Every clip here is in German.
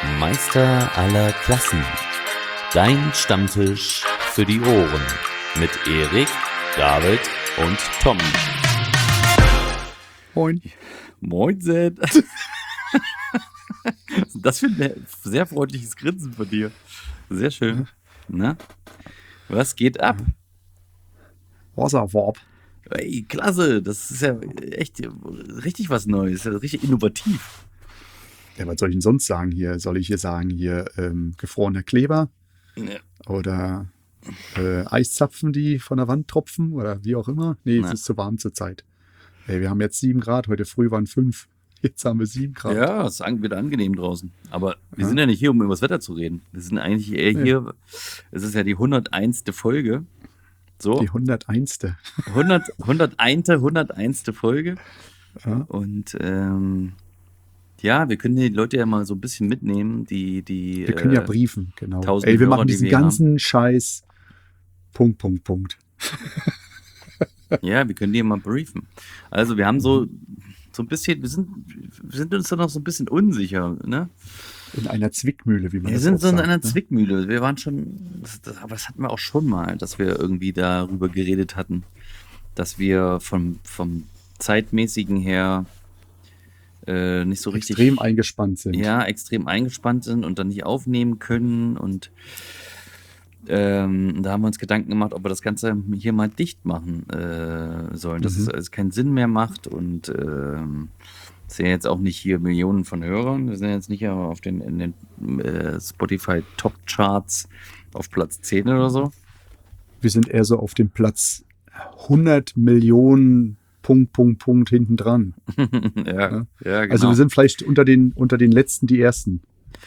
Meister aller Klassen. Dein Stammtisch für die Ohren. Mit Erik, David und Tom. Moin. Moin, Zed. Das finde ich ein sehr freundliches Grinsen von dir. Sehr schön. Na? Was geht ab? Wasserwarp. Ey, klasse. Das ist ja echt richtig was Neues. Richtig innovativ. Ja, was soll ich denn sonst sagen hier? Soll ich hier sagen, gefrorener Kleber? Ja. Oder Eiszapfen, die von der Wand tropfen? Oder wie auch immer? Nee, es ist zu warm zur Zeit. Ey, wir haben jetzt 7 Grad. Heute früh waren 5. Jetzt haben wir 7 Grad. Ja, es ist wieder angenehm draußen. Aber wir sind ja nicht hier, um über das Wetter zu reden. Wir sind eigentlich eher hier. Es ist ja die 101. Folge. So. Die 101. 101. Folge. Ja. Und ja, wir können die Leute ja mal so ein bisschen mitnehmen, die Wir können ja briefen, genau. 1000 Ey, wir Hörer, machen die diesen wir ganzen Scheiß. Punkt. Ja, wir können die mal briefen. Also wir haben so ein bisschen, wir sind uns da noch so ein bisschen unsicher, ne? In einer Zwickmühle, wie man Wir das sind auch so in sagt, einer ne? Zwickmühle. Wir waren schon, aber das hatten wir auch schon mal, dass wir irgendwie darüber geredet hatten, dass wir vom zeitmäßigen her nicht so richtig Extrem eingespannt sind. Ja, extrem eingespannt sind und dann nicht aufnehmen können. Und da haben wir uns Gedanken gemacht, ob wir das Ganze hier mal dicht machen sollen, dass es keinen Sinn mehr macht. Und es sind ja jetzt auch nicht hier Millionen von Hörern. Wir sind jetzt nicht in den Spotify Top Charts auf Platz 10 oder so. Wir sind eher so auf dem Platz 100 Millionen Punkt hinten dran. Ja, genau. Also wir sind vielleicht unter den Letzten die Ersten.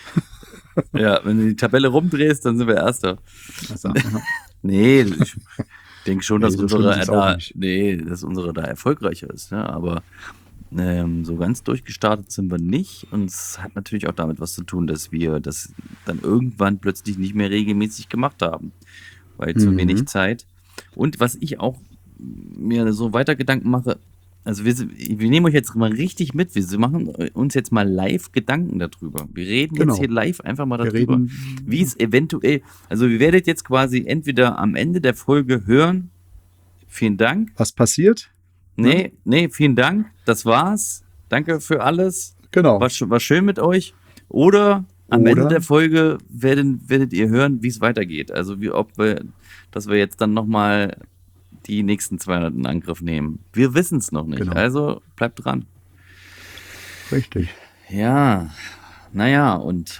Ja, wenn du die Tabelle rumdrehst, dann sind wir Erster. Also, Nee, ich denke schon, dass Nee, so schlimm ist es auch nicht. dass unsere da erfolgreicher ist. Ne? Aber so ganz durchgestartet sind wir nicht. Und es hat natürlich auch damit was zu tun, dass wir das dann irgendwann plötzlich nicht mehr regelmäßig gemacht haben. Weil zu wenig Zeit. Und was ich auch mir so weiter Gedanken mache, also wir nehmen euch jetzt mal richtig mit, wir machen uns jetzt mal live Gedanken darüber. Wir reden jetzt hier live einfach mal darüber, wie es eventuell, also ihr werdet jetzt quasi entweder am Ende der Folge hören, vielen Dank. Was passiert? Nee, vielen Dank, das war's. Danke für alles. Genau. War schön mit euch. Oder am Ende der Folge werdet ihr hören, wie es weitergeht. Also dass wir jetzt dann nochmal die nächsten 200 in Angriff nehmen. Wir wissen es noch nicht, Genau. Also bleibt dran. Richtig. Ja, naja, und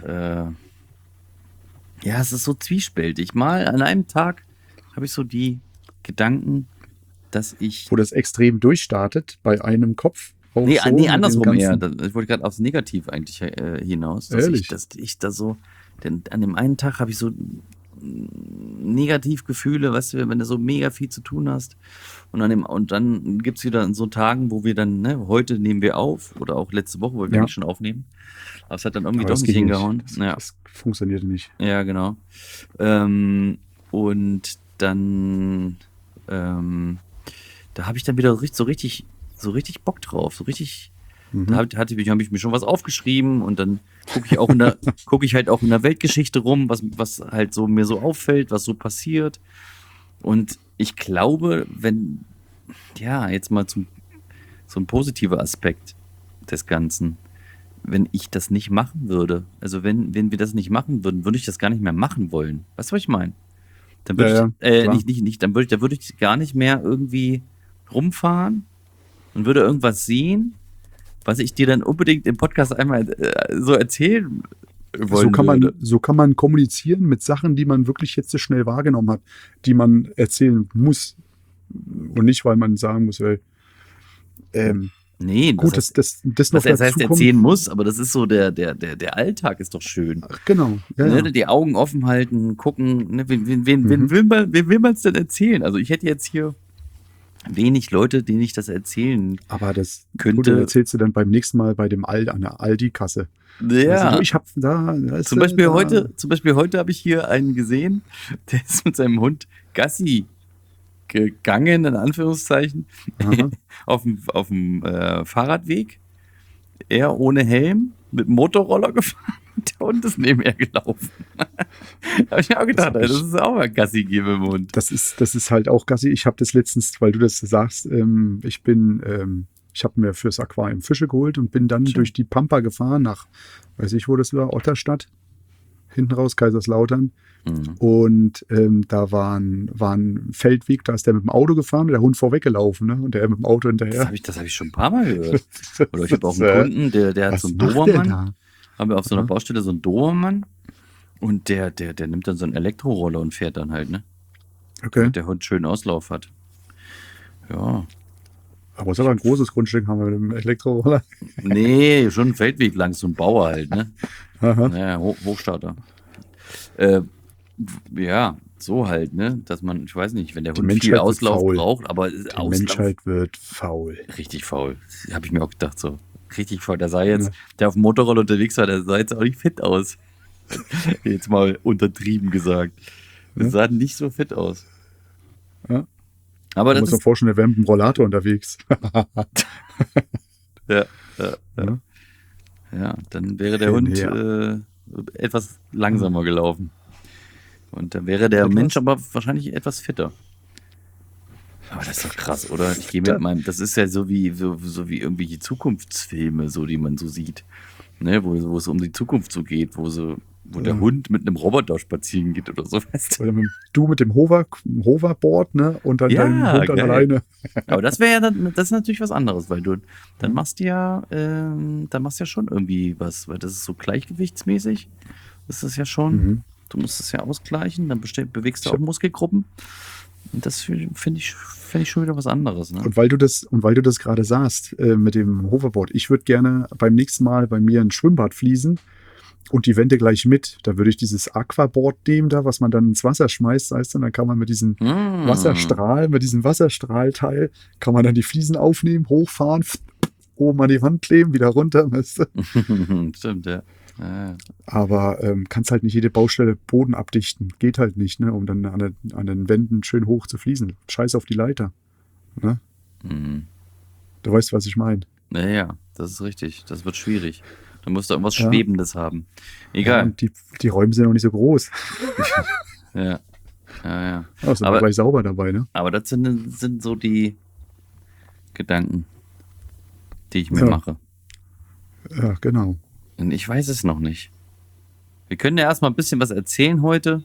es ist so zwiespältig. Mal an einem Tag habe ich so die Gedanken, dass ich... Wo das extrem durchstartet bei einem Kopf. Nee, andersrum eher. Ich wollte gerade aufs Negativ eigentlich hinaus. Ehrlich? Dass ich da so... Denn an dem einen Tag habe ich so Negativgefühle, weißt du, wenn du so mega viel zu tun hast. Und dann gibt es wieder so Tagen, wo wir dann, ne, heute nehmen wir auf oder auch letzte Woche, wo wir nicht schon aufnehmen. Aber es hat dann irgendwie doch nicht hingehauen. Das funktioniert nicht. Ja, genau. Und dann da habe ich dann wieder so richtig Bock drauf, so richtig. Da habe ich mir schon was aufgeschrieben und dann gucke ich halt auch in der Weltgeschichte rum, was halt so mir so auffällt, was so passiert. Und ich glaube, jetzt mal so ein positiver Aspekt des Ganzen, wenn ich das nicht machen würde, also wenn wir das nicht machen würden, würde ich das gar nicht mehr machen wollen. Weißt du, was ich meine? Dann würde da würde ich gar nicht mehr irgendwie rumfahren und würde irgendwas sehen, was ich dir dann unbedingt im Podcast einmal so erzählen wollen So kann man kommunizieren mit Sachen, die man wirklich jetzt so schnell wahrgenommen hat, die man erzählen muss. Und nicht, weil man sagen muss, nee, gut, das noch das heißt erzählen muss, aber das ist so, der Alltag ist doch schön. Ach, genau. Ja, ne, die Augen offen halten, gucken, ne, wen will man es denn erzählen? Also ich hätte jetzt hier wenig Leute, denen ich das erzählen aber das könnte. Gut, erzählst du dann beim nächsten Mal bei an der Aldi-Kasse. Ja. Also, ich habe da. Zum Beispiel heute habe ich hier einen gesehen, der ist mit seinem Hund Gassi gegangen, in Anführungszeichen, auf dem Fahrradweg. Er ohne Helm, mit dem Motorroller gefahren. Und der Hund ist nebenher gelaufen. Da habe ich mir auch gedacht, das ist auch mal Gassi geben im Hund. Das ist halt auch Gassi. Ich habe das letztens, weil du das sagst, ich habe mir fürs Aquarium Fische geholt und bin dann durch die Pampa gefahren nach, weiß ich wo das war, Otterstadt, hinten raus, Kaiserslautern. Und da war ein Feldweg, da ist der mit dem Auto gefahren, der Hund vorweggelaufen, ne? Und der mit dem Auto hinterher. Das hab ich schon ein paar Mal gehört. Oder ich habe auch einen Kunden, der hat so einen Dobermann. Haben wir auf so einer Baustelle so einen Dobermann. Und der nimmt dann so einen Elektroroller und fährt dann halt, ne? Okay. Damit der Hund schön Auslauf hat. Ja. Aber es ist aber ein großes Grundstück, haben wir mit dem Elektroroller. Nee, schon ein Feldweg lang, so ein Bauer halt, ne? Aha. Ja, Hochstarter. Ja, so halt, ne? Dass man, ich weiß nicht, wenn der Hund viel Auslauf braucht, aber die Menschheit wird faul. Richtig faul. Habe ich mir auch gedacht, so. Richtig faul. Der sah jetzt, der auf dem Motorroller unterwegs war, der sah jetzt auch nicht fit aus. Jetzt mal untertrieben gesagt. Der sah nicht so fit aus. Ja. Aber du musst dir vorstellen, der wäre mit dem Rollator unterwegs. Ja, dann wäre der Hund etwas langsamer gelaufen. Und dann wäre der Mensch aber wahrscheinlich etwas fitter. Aber das ist doch krass, oder? Ich gehe mit meinem, das ist ja so wie irgendwelche Zukunftsfilme, so die man so sieht. Ne, wo es um die Zukunft so geht, wo der Hund mit einem Roboter spazieren geht oder so. Weißt du? Oder du mit dem Hoverboard, ne? Und dann dein Hund dann alleine. Aber das wäre ja das ist natürlich was anderes, weil du dann machst du ja schon irgendwie was, weil das ist so gleichgewichtsmäßig. Das ist ja schon, du musst es ja ausgleichen, dann bewegst du auch Muskelgruppen. Und das finde ich schon wieder was anderes. Ne? Und weil du das gerade sagst, mit dem Hoverboard, ich würde gerne beim nächsten Mal bei mir ein Schwimmbad fließen und die Wände gleich mit. Da würde ich dieses Aquaboard nehmen, da, was man dann ins Wasser schmeißt, heißt dann kann man mit diesem Wasserstrahlteil, kann man dann die Fliesen aufnehmen, hochfahren, oben an die Wand kleben, wieder runter. Weißt du? Stimmt, ja. Aber kannst halt nicht jede Baustelle Boden abdichten. Geht halt nicht, ne? Um dann an den Wänden schön hoch zu fließen. Scheiß auf die Leiter. Ne? Du weißt, was ich meine. Ja, das ist richtig. Das wird schwierig. Du musst da irgendwas Schwebendes haben. Egal. Ja, und die Räume sind auch nicht so groß. Ja. Also aber gleich sauber dabei, ne? Aber das sind so die Gedanken, die ich mir mache. Ja, genau. Und ich weiß es noch nicht. Wir können ja erstmal ein bisschen was erzählen heute.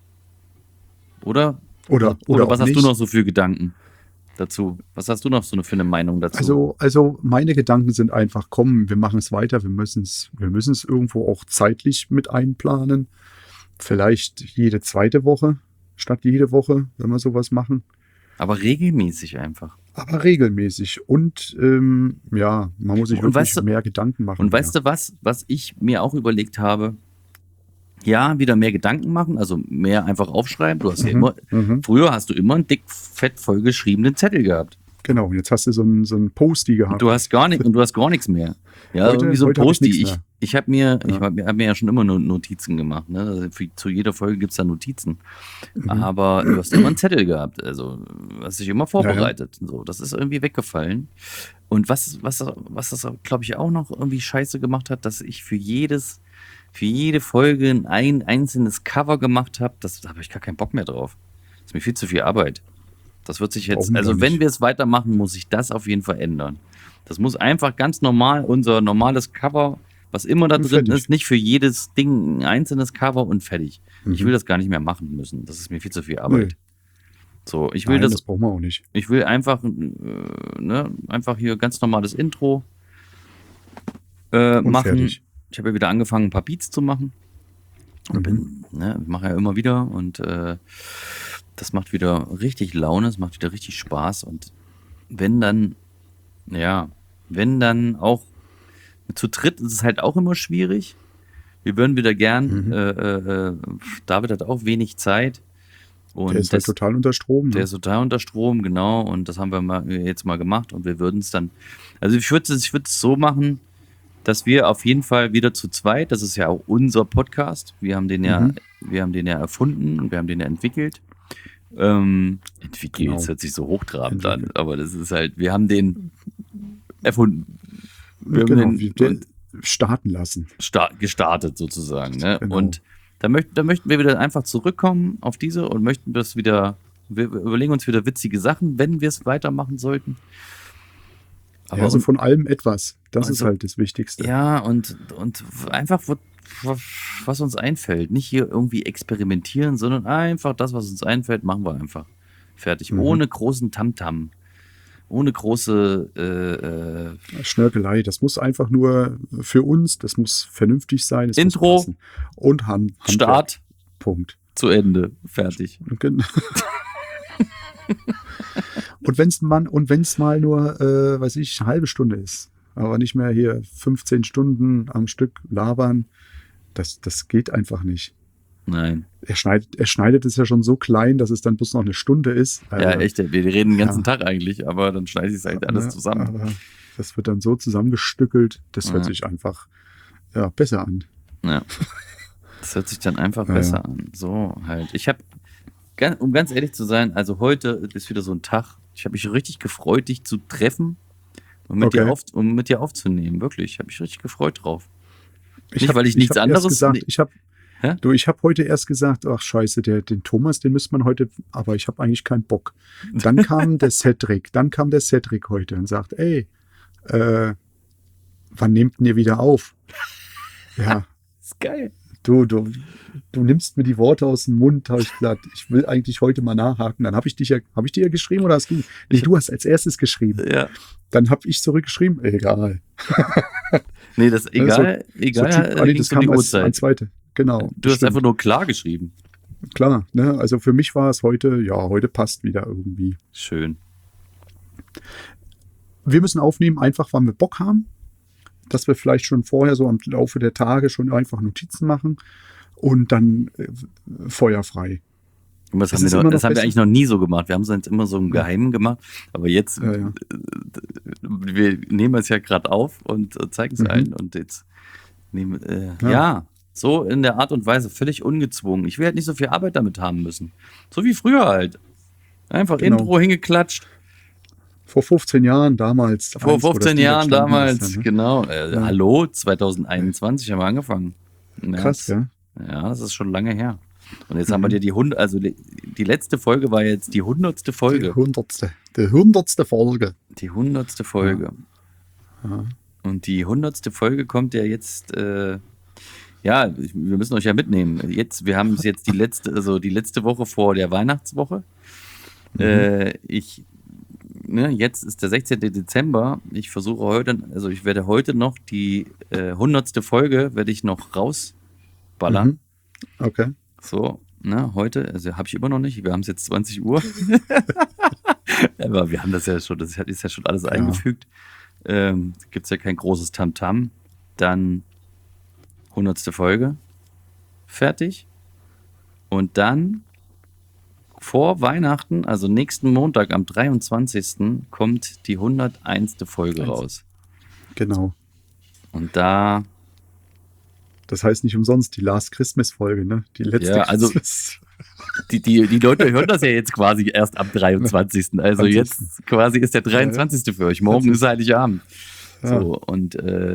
Oder was hast du noch so für Gedanken dazu? Was hast du noch so für eine Meinung dazu? Also meine Gedanken sind einfach, komm, wir machen es weiter. Wir müssen es irgendwo auch zeitlich mit einplanen. Vielleicht jede zweite Woche statt jede Woche, wenn wir sowas machen. Aber regelmäßig einfach. Aber regelmäßig. Und man muss sich wirklich mehr Gedanken machen. Und weißt du was ich mir auch überlegt habe? Ja, wieder mehr Gedanken machen, also mehr einfach aufschreiben. Du hast ja immer, früher hast du immer einen dick, fett vollgeschriebenen Zettel gehabt. Genau, und jetzt hast du so ein Postie gehabt. Und du hast gar nichts mehr. Ja, irgendwie so ein Postie. Ich habe mir ja schon immer Notizen gemacht. Ne? Also zu jeder Folge gibt es da Notizen. Aber du hast immer einen Zettel gehabt. Also hast dich immer vorbereitet. Ja. So, das ist irgendwie weggefallen. Und was das, glaube ich, auch noch irgendwie scheiße gemacht hat, dass ich für jede Folge ein einzelnes Cover gemacht habe, da habe ich gar keinen Bock mehr drauf. Das ist mir viel zu viel Arbeit. Das wird sich jetzt, also wenn wir es weitermachen, muss sich das auf jeden Fall ändern. Das muss einfach ganz normal, unser normales Cover, was immer da drin ist, nicht für jedes Ding ein einzelnes Cover und fertig. Ich will das gar nicht mehr machen müssen. Das ist mir viel zu viel Arbeit. So, ich will das brauchen wir auch nicht. Ich will einfach, einfach hier ganz normales Intro machen. Fertig. Ich habe ja wieder angefangen, ein paar Beats zu machen. Und mache ja immer wieder und das macht wieder richtig Laune, es macht wieder richtig Spaß und wenn dann auch zu dritt ist es halt auch immer schwierig. Wir würden wieder gern, David hat auch wenig Zeit. Und der ist halt total unter Strom. Ne? Der ist total unter Strom, genau, und das haben wir jetzt mal gemacht und wir würden es dann, also ich würde es so machen, dass wir auf jeden Fall wieder zu zweit, das ist ja auch unser Podcast, wir haben den ja erfunden und wir haben den ja entwickelt. Entwickelt, das hört sich so hochtrabend an, aber das ist halt, wir haben den erfunden. starten lassen. Gestartet sozusagen. Ne? Genau. Und da möchten wir wieder einfach zurückkommen auf diese und möchten das wieder, wir überlegen uns wieder witzige Sachen, wenn wir es weitermachen sollten. Aber also von allem etwas. Das ist halt das Wichtigste. Ja, und einfach, was uns einfällt. Nicht hier irgendwie experimentieren, sondern einfach das, was uns einfällt, machen wir einfach. Fertig. Ohne großen Tamtam. Ohne große Schnörkelei. Das muss einfach nur für uns, das muss vernünftig sein. Es Intro muss passen. Und Handwerk. Start. Punkt. Zu Ende. Fertig. Und wenn es mal nur, weiß ich, eine halbe Stunde ist, aber nicht mehr hier 15 Stunden am Stück labern, das geht einfach nicht. Nein. Er schneidet es ja schon so klein, dass es dann bloß noch eine Stunde ist. Ja, echt. Wir reden den ganzen Tag eigentlich, aber dann schneide ich es halt alles zusammen. Aber das wird dann so zusammengestückelt, das hört sich einfach besser an. Ja. Das hört sich dann einfach besser an. So halt. Ich habe, um ganz ehrlich zu sein, also heute ist wieder so ein Tag. Ich habe mich richtig gefreut, dich zu treffen und mit dir aufzunehmen. Wirklich, ich habe mich richtig gefreut drauf. Weil ich nichts anderes gesagt. Ich habe heute erst gesagt, ach scheiße, den Thomas, den müsste man heute, aber ich habe eigentlich keinen Bock. Dann kam der Cedric heute und sagt, ey, wann nehmt ihr wieder auf? Ja. Das ist geil. Du nimmst mir die Worte aus dem Mund, habe ich gesagt, ich will eigentlich heute mal nachhaken. Dann habe ich dir ja geschrieben oder hast du? Nee, du hast als erstes geschrieben. Ja. Dann habe ich zurückgeschrieben, egal. Nee, das ist egal. Das kam als zweite. Genau. Du hast einfach nur klar geschrieben. Klar, ne? Also für mich war es heute passt wieder irgendwie. Schön. Wir müssen aufnehmen, einfach weil wir Bock haben. Dass wir vielleicht schon vorher so am Laufe der Tage schon einfach Notizen machen und dann feuerfrei. Und das haben wir eigentlich noch nie so gemacht. Wir haben es jetzt immer so im Geheimen gemacht. Aber jetzt, wir nehmen es ja gerade auf und zeigen es allen. Und jetzt so in der Art und Weise, völlig ungezwungen. Ich will halt nicht so viel Arbeit damit haben müssen. So wie früher halt. Einfach Intro hingeklatscht. Vor 15 Jahren damals. Vor 15 Jahren damals, genau. Hallo, 2021 haben wir angefangen. Krass, ja. Ja, das ist schon lange her. Und jetzt haben wir dir die letzte Folge war jetzt die 100. Folge. Die 100. Folge. Die 100. Folge. Ja. Und die 100. Folge kommt ja jetzt, wir müssen euch ja mitnehmen. Wir haben es jetzt die letzte Woche vor der Weihnachtswoche. Jetzt ist der 16. Dezember. Ich werde heute noch die 100. Folge werde ich noch rausballern. Okay. So, heute, also habe ich immer noch nicht. Wir haben es jetzt 20 Uhr. Aber wir haben das ist ja schon alles eingefügt. Gibt es ja kein großes Tamtam. Dann 100. Folge. Fertig. Und dann vor Weihnachten, also nächsten Montag am 23. kommt die 101. Folge raus. Genau. Und da... Das heißt nicht umsonst die Last Christmas Folge, ne? Die letzte Christmas. Die Leute hören das ja jetzt quasi erst am 23. Also jetzt quasi ist der 23. für euch. Morgen ist Heiligabend. Ja. So, und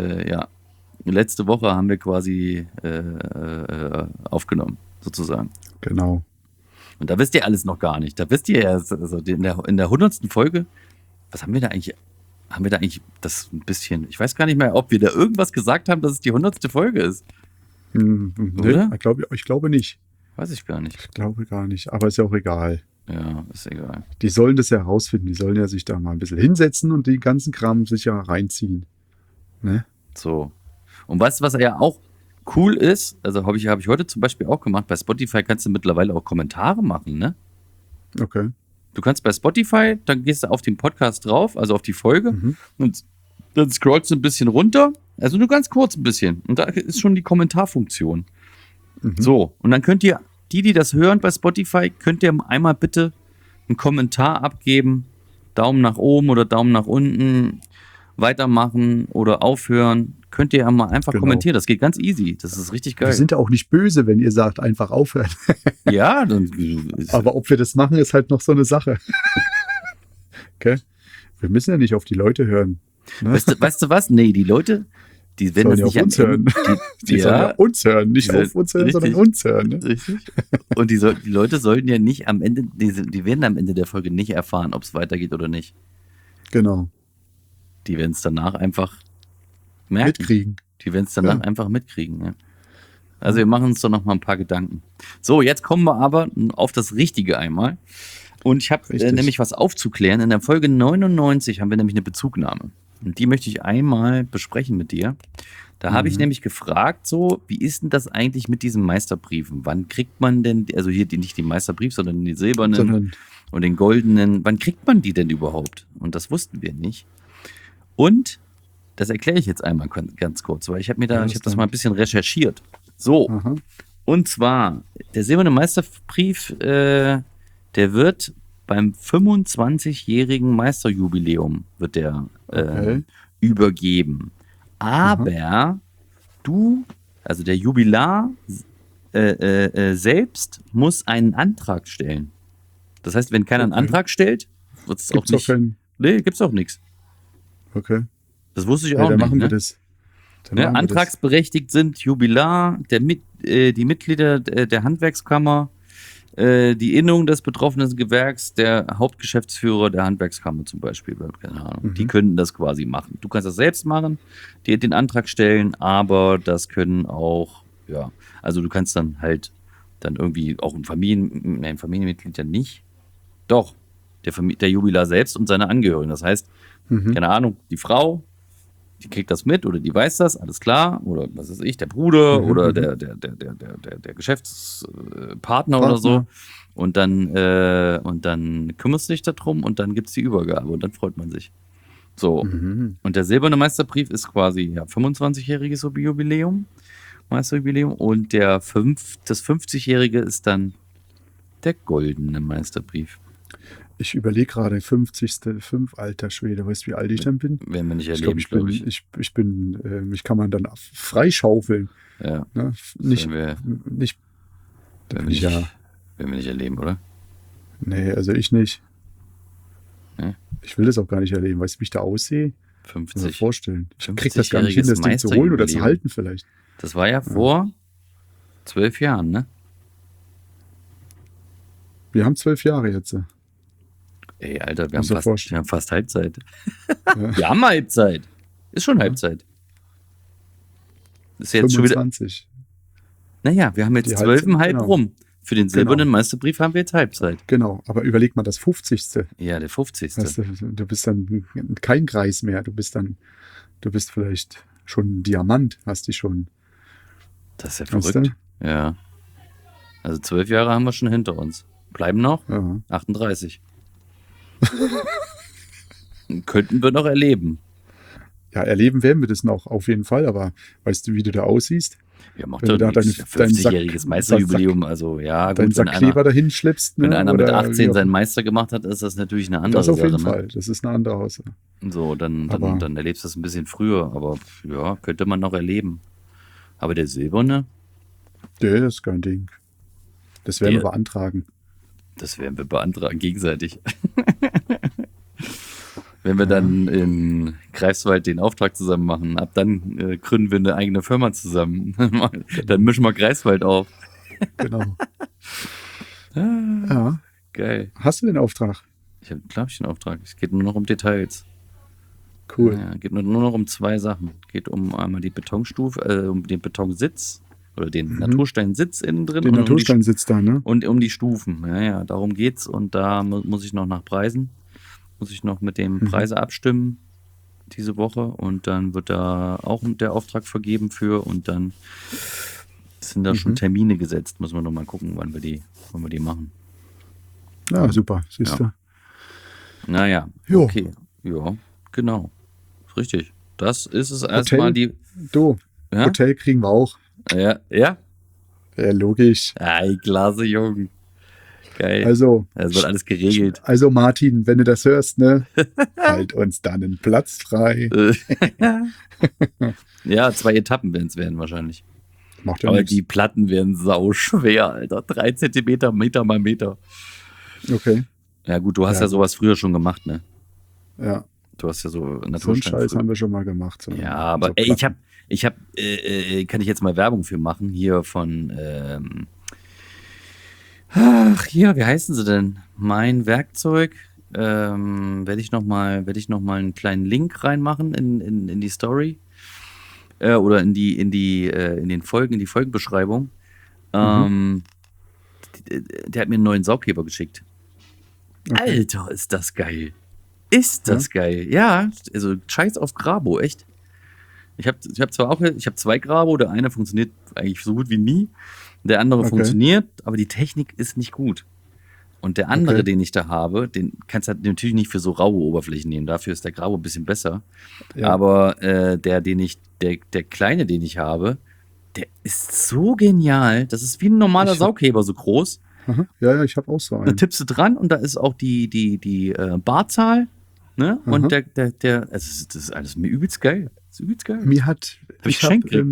letzte Woche haben wir quasi aufgenommen, sozusagen. Genau. Und da wisst ihr alles noch gar nicht. Da wisst ihr ja, also in der 100. Folge, was haben wir da eigentlich? Haben wir da eigentlich das ein bisschen, ich weiß gar nicht mehr, ob wir da irgendwas gesagt haben, dass es die 100. Folge ist. Oder? Ich glaube nicht. Weiß ich gar nicht. Ich glaube gar nicht, aber ist ja auch egal. Ja, ist egal. Die sollen das ja herausfinden. Die sollen ja sich da mal ein bisschen hinsetzen und den ganzen Kram sich ja reinziehen. Ne? So. Und weißt du, was ja auch cool ist, also habe ich heute zum Beispiel auch gemacht, bei Spotify kannst du mittlerweile auch Kommentare machen, ne? Okay. Du kannst bei Spotify, dann gehst du auf den Podcast drauf, also auf die Folge, und dann scrollst du ein bisschen runter, also nur ganz kurz ein bisschen, und da ist schon die Kommentarfunktion. So, und dann könnt ihr, die das hören bei Spotify, könnt ihr einmal bitte einen Kommentar abgeben, Daumen nach oben oder Daumen nach unten, weitermachen oder aufhören, könnt ihr ja mal einfach kommentieren. Das geht ganz easy. Das ist richtig geil. Wir sind ja auch nicht böse, wenn ihr sagt, einfach aufhören. Ja. Aber ob wir das machen, ist halt noch so eine Sache. Okay? Wir müssen ja nicht auf die Leute hören. Ne? Weißt du was? Nee, die Leute, Die werden das sollen nicht ja auf uns am hören. Ende- Die sollen ja uns hören, nicht Die auf uns hören, sondern richtig. uns hören. Ne? Richtig. Und die Leute sollten ja nicht am Ende, die werden am Ende der Folge nicht erfahren, ob es weitergeht oder nicht. Genau. Die werden es danach einfach merken. Mitkriegen. Die werden es danach Ja. einfach mitkriegen. Ja. Also wir machen uns doch noch mal ein paar Gedanken. So, jetzt kommen wir aber auf das Richtige einmal. Und ich habe Richtig. nämlich was aufzuklären. In der Folge 99 haben wir nämlich eine Bezugnahme. Und die möchte ich einmal besprechen mit dir. Da habe ich nämlich gefragt, so, wie ist denn das eigentlich mit diesen Meisterbriefen? Wann kriegt man denn, also hier nicht den Meisterbrief, sondern die silbernen Sondern und den goldenen, wann kriegt man die denn überhaupt? Und das wussten wir nicht. Und das erkläre ich jetzt einmal ganz kurz, weil ich habe das mal ein bisschen recherchiert. So, aha. und zwar, der silberne Meisterbrief, der wird beim 25-jährigen Meisterjubiläum wird der Okay. übergeben. Aber also der Jubilar selbst muss einen Antrag stellen. Das heißt, wenn keiner einen Okay. Antrag stellt, wird es auch Gibt's doch nicht. keinen. Nee, gibt's auch nichts. Okay. Das wusste ich Ja, auch dann nicht. machen wir Ne? das. Dann Ne? machen wir das. Antragsberechtigt sind Jubilar, die Mitglieder der Handwerkskammer, die Innung des betroffenen Gewerks, der Hauptgeschäftsführer der Handwerkskammer zum Beispiel. Keine Ahnung. Die können das quasi machen. Du kannst das selbst machen, dir den Antrag stellen, aber das können auch, ja, also du kannst dann halt dann irgendwie auch ein Familienmitglied ja nicht. Doch, der Jubilar selbst und seine Angehörigen. Das heißt, keine Ahnung, die Frau, die kriegt das mit oder die weiß das, alles klar. Oder was weiß ich, der Bruder oder der Geschäftspartner oder so. Und dann kümmerst du dich darum und dann gibt es die Übergabe und dann freut man sich. So. Und der silberne Meisterbrief ist quasi ja 25-jähriges Jubiläum, Meisterjubiläum. Und das 50-jährige ist dann der goldene Meisterbrief. Ich überlege gerade, 50. Alter Schwede, weißt du, wie alt ich dann bin? Werden wir nicht Ich erleben, glaube, mich kann man dann freischaufeln. Ja. Ne? Nicht, Werden nicht, wir nicht erleben, oder? nee, also ich nicht. Ja. Ich will das auch gar nicht erleben. Weißt du, wie ich da aussehe? Muss man 50. vorstellen. Ich krieg das gar nicht hin, 50-jähriges das Ding zu holen oder zu Meisterjubiläum. halten vielleicht. Das war ja vor 12 Jahren, ne? Wir haben 12 Jahre jetzt. Ey, Alter, wir Muss dir haben vorstellen. fast Halbzeit. Ja. Wir haben Halbzeit. Ist schon Halbzeit. Ist jetzt schon wieder. 25. Naja, wir haben jetzt Die 12,5 Halbzeit, genau. rum. Für den silbernen Meisterbrief haben wir jetzt Halbzeit. Genau, aber überleg mal, das 50. Ja, der 50. Weißt du bist dann kein Greis mehr. Du bist vielleicht schon ein Diamant, hast dich schon. Das ist ja Weißt verrückt. Ja. Also 12 Jahre haben wir schon hinter uns. Bleiben noch Ja. 38. Könnten wir noch erleben. Ja, erleben werden wir das noch, auf jeden Fall, aber weißt du, wie du da aussiehst? Ja, macht Wenn du doch da nichts. deinen 50-jähriges Sack- Meisterjubiläum, also ja, Deinen gut, Sack Kleber dahin schleppst. wenn einer mit oder 18 wie auch- seinen Meister gemacht hat, ist das natürlich eine andere Das auf jeden Sache. Fall, das ist eine andere Aussage. Ne? So, dann Aber- erlebst du das ein bisschen früher, aber ja, könnte man noch erleben. Aber der silberne, Nee, das ist kein Ding. Das werden wir Der- beantragen. das werden wir beantragen, gegenseitig. Wenn wir dann in Greifswald den Auftrag zusammen machen, ab dann gründen wir eine eigene Firma zusammen. Dann mischen wir Greifswald auf. Genau. Ja. Geil. Hast du den Auftrag? Ich habe, glaube ich, den Auftrag. Es geht nur noch um Details. Cool. Ja, geht nur noch um zwei Sachen. Geht um einmal die Betonstufe, um den Betonsitz oder den Natursteinsitz innen drin Den und Naturstein sitzt da, ne? um die Stufen. Ja, darum geht's. Und da muss ich noch nach Preisen. Muss ich noch mit dem Preise abstimmen diese Woche. Und dann wird da auch der Auftrag vergeben für. Und dann sind da schon Termine gesetzt. Müssen wir noch mal gucken, wann wir die machen. Ja, super, siehst du. Naja, Jo. okay. Ja, genau. Richtig. Das ist es erstmal die. Du, Ja? Hotel kriegen wir auch. Ja, ja. Ja, logisch. Ei, klasse, Jung. Geil. Also, Es wird alles geregelt. also Martin, wenn du das hörst, ne, halt uns dann einen Platz frei. Ja, 2 Etappen werden es werden wahrscheinlich. Macht ja Aber nichts. die Platten werden sau schwer, Alter. 3 Zentimeter, Meter mal Meter. Okay, Ja gut, du hast ja, Ja. sowas früher schon gemacht, ne? ja. Du hast ja so So einen Naturstein. Scheiß haben wir schon mal gemacht. So, Ja, aber so ey, Platten. kann ich jetzt mal Werbung für machen? Hier von, ach, hier, wie heißen sie denn? Mein Werkzeug. Werde ich noch mal einen kleinen Link reinmachen in die Story. Oder in die Folgenbeschreibung. Mhm. Ähm, der hat mir einen neuen Saugheber geschickt. Okay. Alter, ist das geil. Ist Ja, das geil. Ja, also scheiß auf Grabo, echt. Ich habe zwei Grabo, der eine funktioniert eigentlich so gut wie nie. Der andere okay. funktioniert, aber die Technik ist nicht gut. Und der andere, Okay. den ich da habe, den kannst du halt natürlich nicht für so raue Oberflächen nehmen. Dafür ist der Grabo ein bisschen besser. Ja. Aber der kleine, den ich habe, der ist so genial. Das ist wie ein normaler Ich habe Saugheber, so groß. ja, ich habe auch so Da einen. tippst du dran und da ist auch die Barzahl. Ne? Und Aha. das ist alles mir übelst geil. Das ist übelst geil. Mir hat, Habe ich geschenkt gekriegt.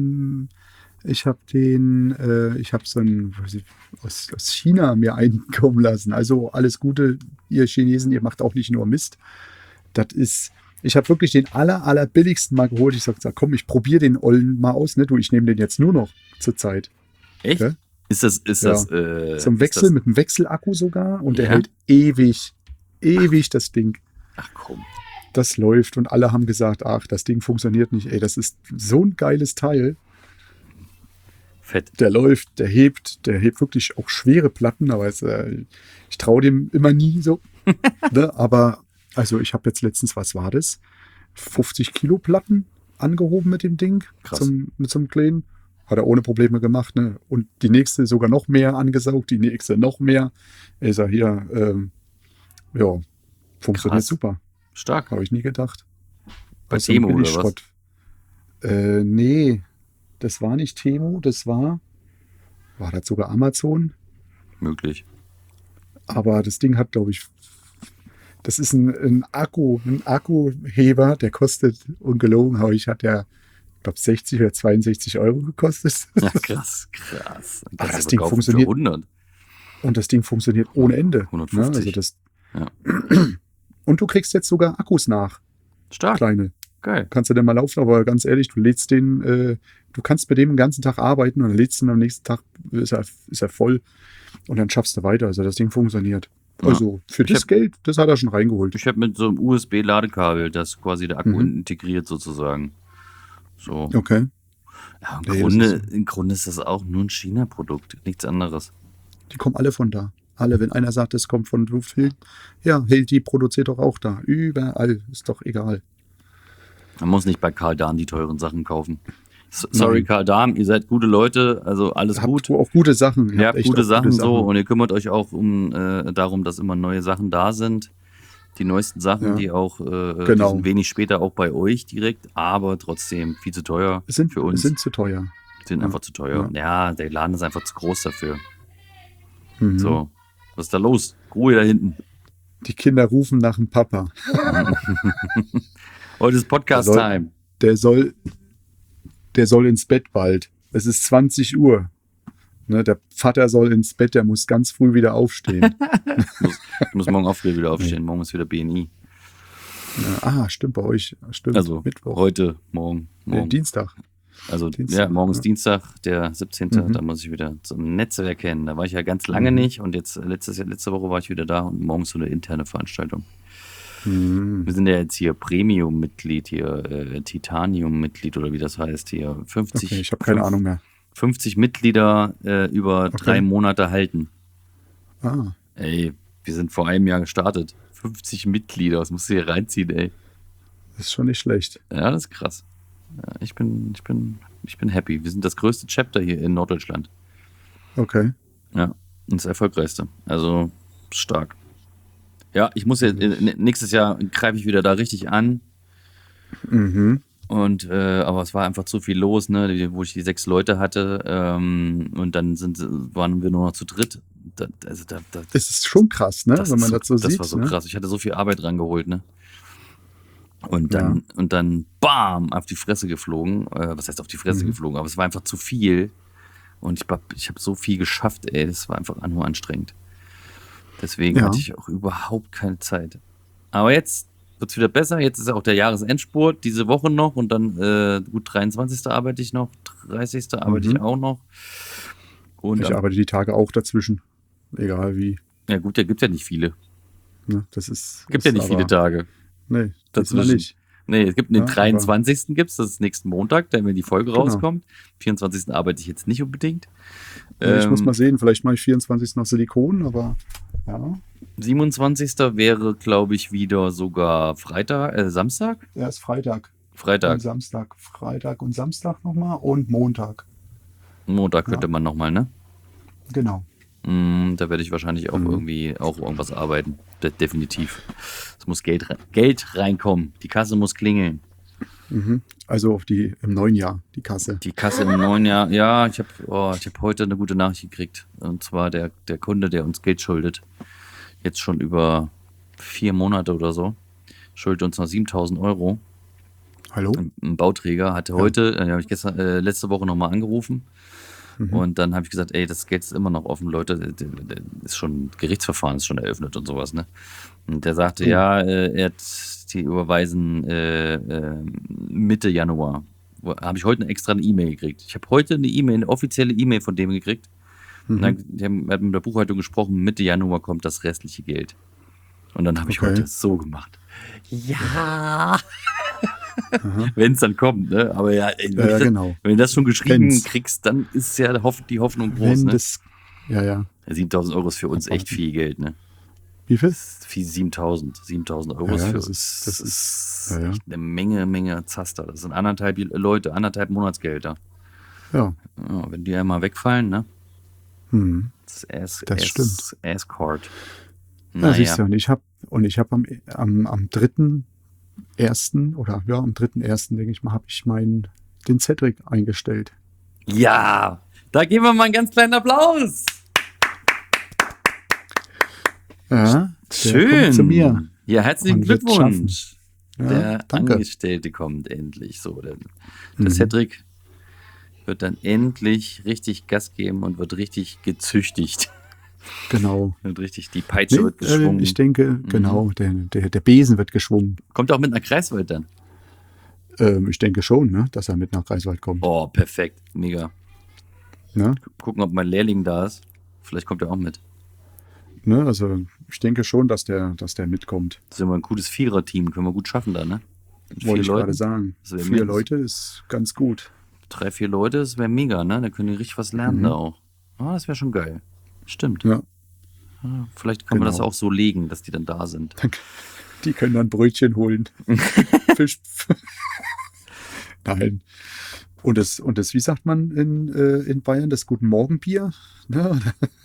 ich habe so einen weiß ich, aus China mir einkommen lassen. Also alles Gute, ihr Chinesen, ihr macht auch nicht nur Mist. Das ist, ich habe wirklich den aller billigsten mal geholt. Ich sag, komm, ich probiere den Ollen mal aus. Ne? Du, ich nehme den jetzt nur noch zur Zeit. Echt? Gell? Ist Ja. Zum ist Wechsel, das, mit einem Wechselakku sogar. Und der ja? hält ewig das Ding. Ach komm. Das läuft und alle haben gesagt, ach, das Ding funktioniert nicht. Ey, das ist so ein geiles Teil. Fett. Der läuft, der hebt wirklich auch schwere Platten, aber ich traue dem immer nie so. Ne? Aber, also ich habe jetzt letztens, was war das? 50 Kilo Platten angehoben mit dem Ding, Krass. mit so einem kleinen. Hat er ohne Probleme gemacht. Ne? Und die nächste sogar noch mehr angesaugt, die nächste noch mehr. Ich sag hier, ja, funktioniert Krass. super. Stark. Habe ich nie gedacht. Bei Aus so einem Temo oder was? Billigschrott. Nee, das war nicht Temu, war das sogar Amazon? Möglich. Aber das Ding hat, glaube ich, das ist ein Akkuheber, der kostet, ungelogen, hat ja, ich glaube, 60 oder 62 Euro gekostet. Ja, krass. Dann Aber kannst das du Ding verkaufen für funktioniert 100. und das Ding funktioniert ohne Ende. Ne? 150. Also Ja. und du kriegst jetzt sogar Akkus nach, Stark. kleine. Geil. Kannst du denn mal laufen, aber ganz ehrlich, du kannst mit dem den ganzen Tag arbeiten und dann lädst du ihn am nächsten Tag, ist er voll und dann schaffst du weiter. Also das Ding funktioniert. Ja. Also für Ich das hab- Geld, das hat er schon reingeholt. Ich habe mit so einem USB-Ladekabel, das quasi der Akku Mhm. integriert sozusagen. So. Okay. Ja, Nee, das ist, im Grunde ist das auch nur ein China-Produkt, nichts anderes. die kommen alle von da. Alle, wenn einer sagt, es kommt von Hild, ja, Hilti produziert doch auch da. Überall, ist doch egal. Man muss nicht bei Karl Dahn die teuren Sachen kaufen. Sorry, Nein. Karl Dahn, ihr seid gute Leute, also alles gut. Habt auch gute Sachen. Ihr habt echt gute auch Sachen so und ihr kümmert euch auch darum, dass immer neue Sachen da sind. Die neuesten Sachen, Ja, die auch, die genau. sind wenig später auch bei euch direkt, aber trotzdem viel zu teuer für uns. Sind zu teuer. Sind Ja. einfach zu teuer. Ja, der Laden ist einfach zu groß dafür. Mhm. So, was ist da los? Ruhe da hinten. Die Kinder rufen nach dem Papa. Heute ist Podcast-Time. Der soll ins Bett bald. Es ist 20 Uhr. Ne, der Vater soll ins Bett, der muss ganz früh wieder aufstehen. Ich muss morgen auch früh wieder aufstehen. Morgen ist wieder BNI. Stimmt bei euch. Stimmt. Also Mittwoch. heute, morgen. Dienstag. Also Dienstag, ja, morgen ist ja. Dienstag, der 17. Mhm. Da muss ich wieder zum Netzwerk hin. Da war ich ja ganz lange nicht und jetzt letzte Woche war ich wieder da und morgen so eine interne Veranstaltung. Mhm. Wir sind ja jetzt hier Premium-Mitglied, hier Titanium-Mitglied oder wie das heißt hier. 50, Okay, ich habe keine Ahnung mehr. 50 Mitglieder über 3 Monate halten. Ah, Ey, wir sind vor einem Jahr gestartet. 50 Mitglieder, das musst du hier reinziehen, ey. das ist schon nicht schlecht. Ja, das ist krass. Ja, ich bin happy. Wir sind das größte Chapter hier in Norddeutschland. Okay. Ja, und das erfolgreichste. Also stark. Ja, ich muss jetzt, nächstes Jahr greife ich wieder da richtig an. Mhm. Und aber es war einfach zu viel los, ne, wo ich die 6 Leute hatte. Und dann waren wir nur noch zu dritt. Das ist schon krass, ne? Wenn man das so sieht. Das war so ne? krass. Ich hatte so viel Arbeit rangeholt, ne? Und dann bam, auf die Fresse geflogen. Was heißt auf die Fresse geflogen? Aber es war einfach zu viel. Und ich habe so viel geschafft, ey. Das war einfach nur anstrengend. Deswegen hatte ich auch überhaupt keine Zeit. Aber jetzt wird es wieder besser. Jetzt ist ja auch der Jahresendspurt, diese Woche noch und dann gut 23. arbeite ich noch, 30. arbeite ich auch noch. Und ich arbeite die Tage auch dazwischen, egal wie. Ja gut, da gibt es ja nicht viele. Ne, das ist. Gibt ja nicht viele Tage. Nee, dazwischen. Nicht. Nee, es gibt den 23. gibt's, das ist nächsten Montag, da wenn die Folge rauskommt. 24. arbeite ich jetzt nicht unbedingt. Ich muss mal sehen, vielleicht mache ich 24. noch Silikon, aber ja. 27. wäre, glaube ich, wieder sogar Samstag? Ja, ist Freitag. Freitag. Und Samstag. Freitag und Samstag nochmal und Montag. Montag könnte man nochmal, ne? Genau. Da werde ich wahrscheinlich auch auch irgendwas arbeiten. Definitiv. Es muss Geld reinkommen. Die Kasse muss klingeln. Also im neuen Jahr, die Kasse. Die Kasse im neuen Jahr. Ja, ich hab heute eine gute Nachricht gekriegt. Und zwar der Kunde, der uns Geld schuldet. Jetzt schon über 4 Monate oder so. Schuldet uns noch 7.000 Euro. Hallo? Ein Bauträger hatte heute, habe ich letzte Woche nochmal angerufen. Und dann habe ich gesagt, ey, das Geld ist immer noch offen, Leute, ist schon Gerichtsverfahren ist schon eröffnet und sowas, ne? Und der sagte, er hat die überweisen Mitte Januar. Habe ich heute extra eine E-Mail gekriegt. Ich habe heute eine offizielle E-Mail von dem gekriegt. Und dann, er hat mit der Buchhaltung gesprochen, Mitte Januar kommt das restliche Geld. Und dann habe ich heute so gemacht. Ja! Wenn es dann kommt, ne? Aber wenn du das schon geschrieben kriegst, dann ist ja die Hoffnung groß, ne? 7.000 Euro ist für uns echt viel Geld, ne? Wie viel? 7.000 Euro ist für uns. Das ist echt eine Menge Zaster. Das sind 1,5 Monatsgelder. Ja. Wenn die einmal wegfallen, ne? Das stimmt. Escort. Ja, siehst du, und ich habe am 3.1. oder am 3.1. denke ich mal, habe ich den Cedric eingestellt. Ja, da geben wir mal einen ganz kleinen Applaus. Ja, schön. Kommt zu mir. Ja, herzlichen Glückwunsch. Ja, der danke. Angestellte kommt endlich. So, der Cedric wird dann endlich richtig Gas geben und wird richtig gezüchtigt. Genau. Und richtig, die Peitsche wird geschwungen. Ich denke, genau, der Besen wird geschwungen. Kommt er auch mit einer Kreiswald dann? Ich denke schon, ne, dass er mit nach Greifswald kommt. Oh, perfekt. Mega. Ne? Gucken, ob mein Lehrling da ist. Vielleicht kommt er auch mit. Ne, also ich denke schon, dass der mitkommt. Das ist immer ein cooles Vierer-Team. Können wir gut schaffen da, ne? Wollte ich gerade sagen. 4 Leute ist ganz gut. 3, 4 Leute, das wäre mega, ne? Da können die richtig was lernen da auch. Das wäre schon geil. Stimmt. Ja. Vielleicht kann man das auch so legen, dass die dann da sind. Die können dann Brötchen holen. Fisch. Nein. Und das, wie sagt man in Bayern, das Guten Morgen Bier? Ja.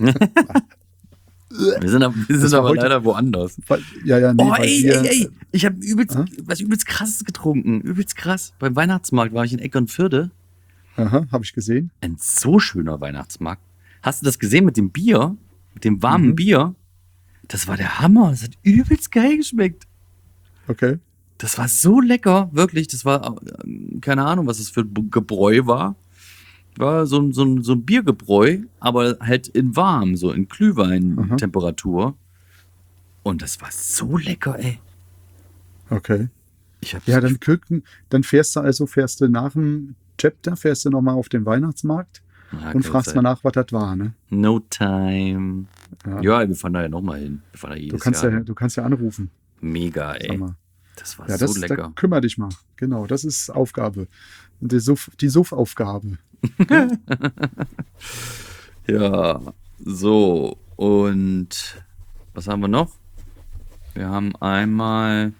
Wir sind aber leider woanders. Ey. Ich habe was übelst krasses getrunken. Übelst krass. Beim Weihnachtsmarkt war ich in Eckernförde. Aha, habe ich gesehen. Ein so schöner Weihnachtsmarkt. Hast du das gesehen mit dem Bier? Mit dem warmen Bier? Das war der Hammer. Das hat übelst geil geschmeckt. Okay. Das war so lecker, wirklich. Das war, keine Ahnung, was das für ein Gebräu war. War so ein Biergebräu, aber halt in warm, so in Glühwein-Temperatur. Und das war so lecker, ey. Okay. Dann fährst du nach dem Chapter, fährst du nochmal auf den Weihnachtsmarkt und fragst mal nach, was das war, ne? No time. Ja, wir fahren da ja nochmal hin. Wir fahren da jedes Jahr. Du kannst ja anrufen. Mega, ey. Das war so lecker. Da kümmere dich mal. Genau, das ist Aufgabe. Die Suff-Aufgabe. Ja, so. Und was haben wir noch? Wir haben einmal.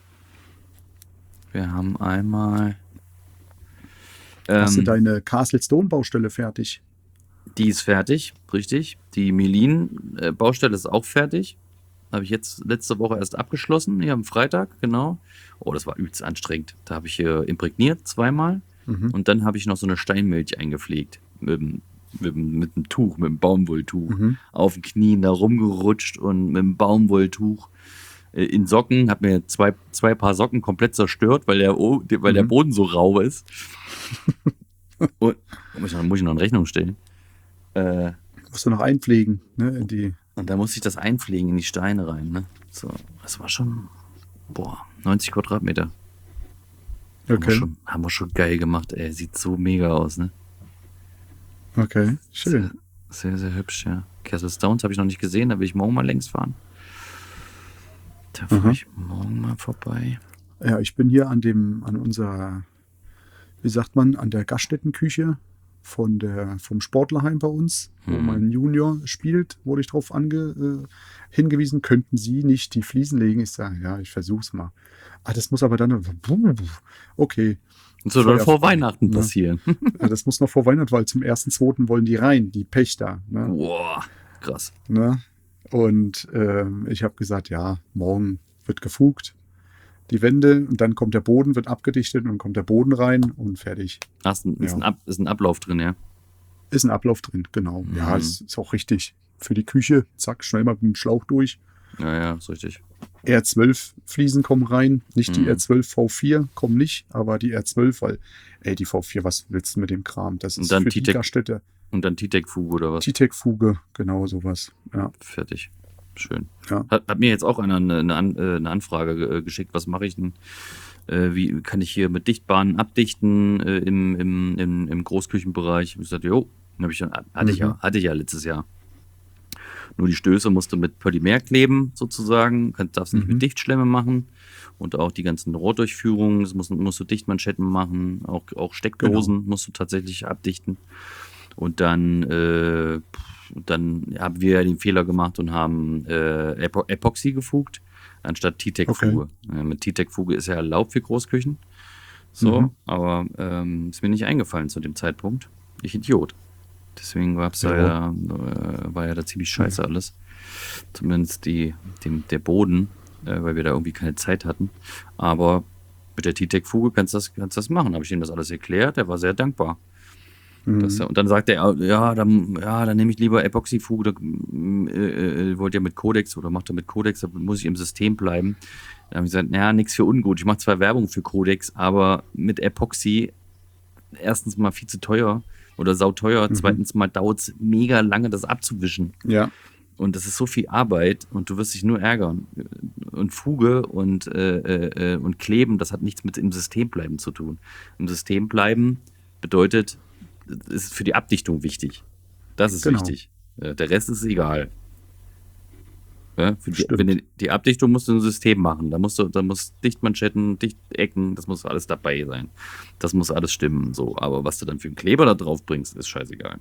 Hast du deine Castle Stone Baustelle fertig? Die ist fertig, richtig. Die Melin-Baustelle ist auch fertig. Habe ich jetzt letzte Woche erst abgeschlossen, hier am Freitag, genau. Oh, das war übelst anstrengend. Da habe ich hier imprägniert 2-mal. Und dann habe ich noch so eine Steinmilch eingepflegt. Mit einem Tuch, mit einem Baumwolltuch. Auf den Knien da rumgerutscht und mit einem Baumwolltuch in Socken. Habe mir zwei Paar Socken komplett zerstört, weil der Boden so rau ist. Und muss ich noch in Rechnung stellen. Musst du noch einpflegen, ne? Und da musste ich das einpflegen in die Steine rein, ne? So, das war schon Boah, 90 Quadratmeter. Okay. Haben wir schon geil gemacht, ey. Sieht so mega aus, ne? Okay, schön. Sehr, sehr, sehr hübsch, ja. Castle Stones habe ich noch nicht gesehen, da will ich morgen mal längs fahren. Da fahre ich morgen mal vorbei. Ja, ich bin hier an unserer, wie sagt man, an der Gaststättenküche vom Sportlerheim bei uns, wo mein Junior spielt, wurde ich darauf hingewiesen, könnten Sie nicht die Fliesen legen? Ich sage, ja, ich versuch's mal. Das muss aber dann, okay. Und so soll vor Weihnachten passieren. Ja, das muss noch vor Weihnachten, weil zum 1.2. wollen die rein, die Pächter. Ne? Boah, krass. Ne? Und ich habe gesagt, ja, morgen wird gefugt, die Wände, und dann kommt der Boden, wird abgedichtet und kommt der Boden rein und fertig. Ist ein Ablauf drin, ja? Ist ein Ablauf drin, genau. Ja, das ist auch richtig. Für die Küche, zack, schnell mal mit dem Schlauch durch. Ja, ist richtig. R12 Fliesen kommen rein, nicht die R12 V4 kommen nicht, aber die R12, weil, die V4, was willst du mit dem Kram? Das ist für die Gaststätte. Und dann T-Tech-Fuge oder was? T-Tech-Fuge, genau sowas. Ja. Fertig. Schön. Ja. Hat mir jetzt auch einer eine Anfrage geschickt, was mache ich denn? Wie kann ich hier mit Dichtbahnen abdichten im Großküchenbereich? Ich gesagt, jo, hatte ich ja letztes Jahr. Nur die Stöße musst du mit Polymer kleben, sozusagen. Darfst nicht mit Dichtschlemme machen. Und auch die ganzen Rohrdurchführungen, das musst du Dichtmanschetten machen. Auch Steckdosen musst du tatsächlich abdichten. Und dann haben wir den Fehler gemacht und haben Epoxy gefugt, anstatt T-Tech-Fuge. Okay. Mit T-Tech-Fuge ist ja erlaubt für Großküchen. So, aber ist mir nicht eingefallen zu dem Zeitpunkt. Ich Idiot. Deswegen war ja da ziemlich scheiße alles. Zumindest der Boden, weil wir da irgendwie keine Zeit hatten. Aber mit der T-Tech-Fuge kannst du das machen. Habe ich ihm das alles erklärt. Er war sehr dankbar. Und dann sagt er, dann nehme ich lieber Epoxy-Fuge. Wollt ihr mit Codex oder macht er mit Codex, da muss ich im System bleiben. Dann habe ich gesagt, nichts für ungut. Ich mache zwar Werbung für Codex, aber mit Epoxy erstens mal viel zu teuer oder sauteuer. Zweitens mal dauert es mega lange, das abzuwischen. Ja. Und das ist so viel Arbeit und du wirst dich nur ärgern. Und Fuge und Kleben, das hat nichts mit im System bleiben zu tun. Im System bleiben bedeutet, ist für die Abdichtung wichtig. Das ist wichtig. Der Rest ist egal. Ja, die Abdichtung musst du im System machen. Da muss Dichtmanschetten, Dichtecken, das muss alles dabei sein. Das muss alles stimmen. So. Aber was du dann für einen Kleber da drauf bringst, ist scheißegal.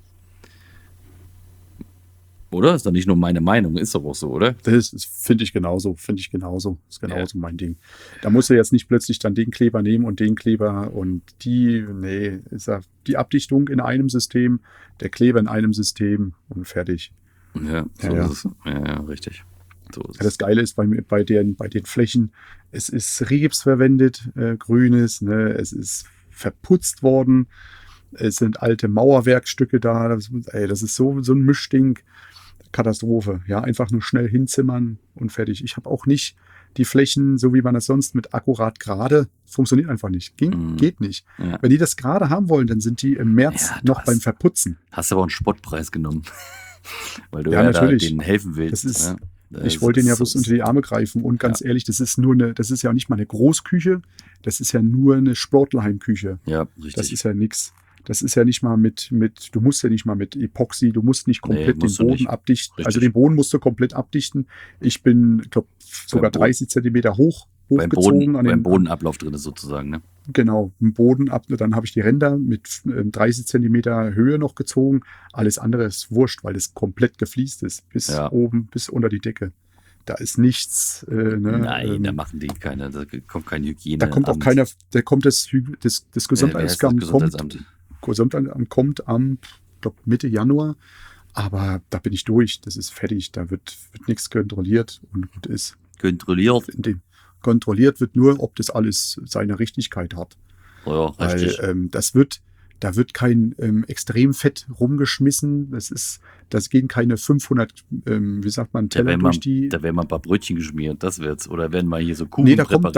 Oder? Ist doch nicht nur meine Meinung, ist doch auch so, oder? Das finde ich genauso. Ist genauso mein Ding. Da musst du jetzt nicht plötzlich dann den Kleber nehmen und den Kleber und ist ja die Abdichtung in einem System, der Kleber in einem System und fertig. Ja, so ist es. Ja, richtig. So ist es. Das Geile ist bei den Flächen, es ist Rigips verwendet, grünes, ne, es ist verputzt worden, es sind alte Mauerwerkstücke da, das ist so ein Mischding. Katastrophe. Ja, einfach nur schnell hinzimmern und fertig. Ich habe auch nicht die Flächen, so wie man das sonst mit akkurat gerade, funktioniert einfach nicht. Geht nicht. Ja. Wenn die das gerade haben wollen, dann sind die im März noch beim Verputzen. Hast aber einen Spottpreis genommen. Weil du natürlich. Da denen helfen willst. Ich wollte denen ja bloß unter die Arme greifen und ganz ehrlich, das ist ja nicht mal eine Großküche, das ist ja nur eine Sportlerheimküche. Ja, richtig. Das ist ja nichts. Das ist ja nicht mal du musst ja nicht mal mit Epoxy, du musst nicht komplett den Boden abdichten. Richtig. Also den Boden musst du komplett abdichten. Ich bin, glaube sogar 30 Zentimeter hochgezogen. Beim Bodenablauf drin ist sozusagen, ne? Genau, im Boden ab. Dann habe ich die Ränder mit 30 Zentimeter Höhe noch gezogen. Alles andere ist wurscht, weil es komplett gefliest ist. Bis oben, bis unter die Decke. Da ist nichts. Nein, da machen die keine, da kommt kein Hygiene. Da kommt auch keiner, da kommt das Gesundheitsamt. Gesundheitsamt kommt am Mitte Januar, aber da bin ich durch, das ist fertig, da wird nichts kontrolliert und gut ist. Kontrolliert wird nur, ob das alles seine Richtigkeit hat. Ja, richtig. Weil da wird kein Extremfett rumgeschmissen, das gehen keine 500, Teller durch die... Da werden mal ein paar Brötchen geschmiert, das wird's, oder werden mal hier so Kuchen präpariert.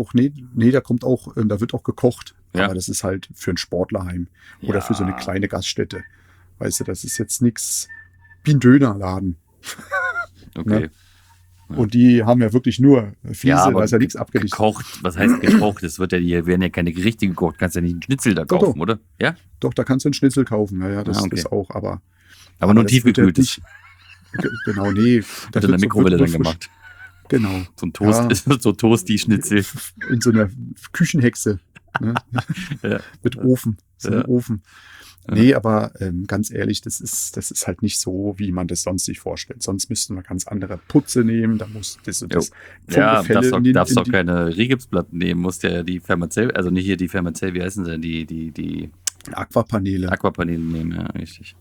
Da wird auch gekocht. Ja. Aber das ist halt für ein Sportlerheim oder für so eine kleine Gaststätte. Weißt du, das ist jetzt nichts wie ein Dönerladen. Okay. Und die haben ja wirklich nur Fliese, Ja, aber da ist ja nichts abgedichtet. gekocht, was heißt gekocht? Es wird ja, hier werden ja keine Gerichte gekocht. Kannst ja nicht einen Schnitzel da Doch, kaufen, doch. oder? Ja? Doch, da kannst du einen Schnitzel kaufen. Ja, das Okay. ist auch, aber Aber nur das wird ja tiefgekühltes. genau, nee. Da Wird in der Mikrowelle dann frisch- gemacht. Genau. So ein Toast, Ja. so Toasty-Schnitzel. In so einer Küchenhexe. Ne? Ja. Mit Ofen. So Ja. ein Ofen. Nee, aber ganz ehrlich, das ist halt nicht so, wie man das sonst sich vorstellt. Sonst müssten wir ganz andere Putze nehmen. Da muss das und das Ja, Gefälle darfst in doch keine Rigipsplatten nehmen. Musst ja die Fermacell, also nicht hier die Fermacell, wie heißen sie, die Aquapaneele. Aquapaneele nehmen, ja, richtig.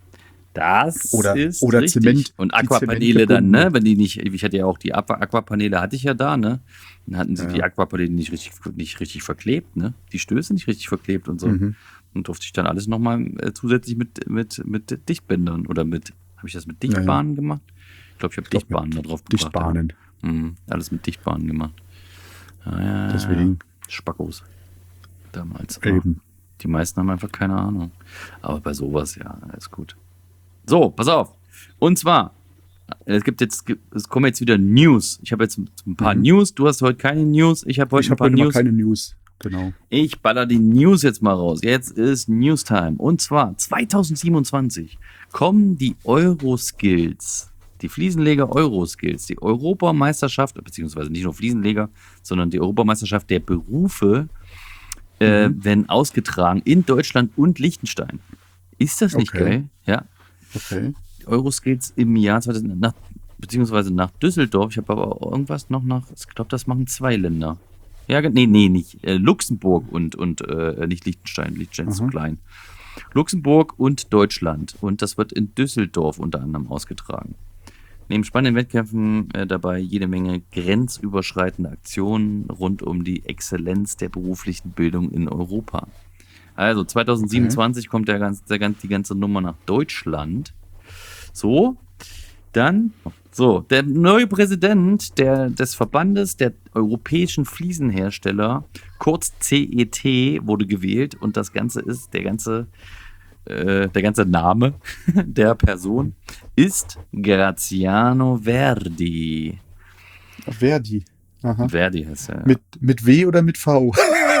Das Oder ist oder richtig. Zement. Und die Aquapaneele dann, Zementgebundene. ne? Wenn die nicht, ich hatte ja auch die Aquapaneele hatte ich ja da, ne? Dann hatten sie Ja. die Aquapaneele nicht richtig verklebt, ne? Die Stöße nicht richtig verklebt und so. Mhm. Und durfte ich dann alles nochmal zusätzlich mit Dichtbändern oder habe ich das mit Dichtbahnen gemacht? Ich glaube, ich habe Dichtbahnen da drauf gebracht. Dichtbahnen. Ja. Alles mit Dichtbahnen gemacht. Ja. Deswegen. Spackos. Damals. Eben. Die meisten haben einfach keine Ahnung. Aber bei sowas, ja, ist gut. So, pass auf. Und zwar, es kommen jetzt wieder News. Ich habe jetzt ein paar News. Du hast heute keine News. Ich habe heute Ich ein habe paar heute mal News. keine News. Genau. Ich baller die News jetzt mal raus. Jetzt ist Newstime. Und zwar 2027 kommen die Euroskills, die Fliesenleger Euroskills, die Europameisterschaft, beziehungsweise nicht nur Fliesenleger, sondern die Europameisterschaft der Berufe, werden ausgetragen in Deutschland und Liechtenstein. Ist das nicht Okay. geil? Ja. Okay. Die Euroskills im Jahr 2000, beziehungsweise nach Düsseldorf. Ich habe aber auch irgendwas noch ich glaube, das machen 2 Länder. Ja, nee, nicht. Luxemburg und nicht Liechtenstein. Liechtenstein ist zu klein. Luxemburg und Deutschland. Und das wird in Düsseldorf unter anderem ausgetragen. Neben spannenden Wettkämpfen dabei jede Menge grenzüberschreitende Aktionen rund um die Exzellenz der beruflichen Bildung in Europa. Also 2027 kommt die ganze Nummer nach Deutschland. So, dann, der neue Präsident des Verbandes der europäischen Fliesenhersteller, kurz CET, wurde gewählt und das Ganze ist, der ganze Name der Person ist Graziano Verdi. Verdi. Aha. Verdi heißt er. Mit W oder mit V?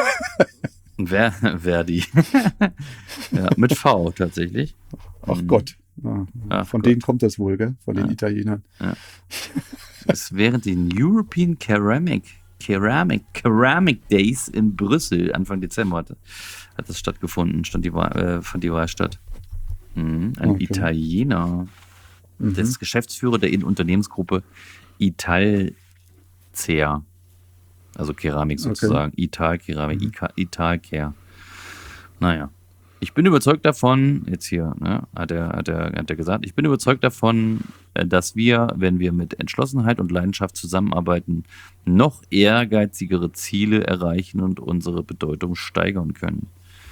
Verdi. Ja, mit V tatsächlich. Ach Gott. Ach Von Gott. denen kommt das wohl, gell? Von den Italienern. Es während den European Ceramic Days in Brüssel Anfang Dezember hat das stattgefunden, fand die Wahl statt. Ein Okay. Italiener. Das ist Geschäftsführer der Unternehmensgruppe Italcer. Also Keramik sozusagen. Italkeramik, Italcare. Naja. Ich bin überzeugt davon, jetzt hier, ne, hat er gesagt, ich bin überzeugt davon, dass wir, wenn wir mit Entschlossenheit und Leidenschaft zusammenarbeiten, noch ehrgeizigere Ziele erreichen und unsere Bedeutung steigern können.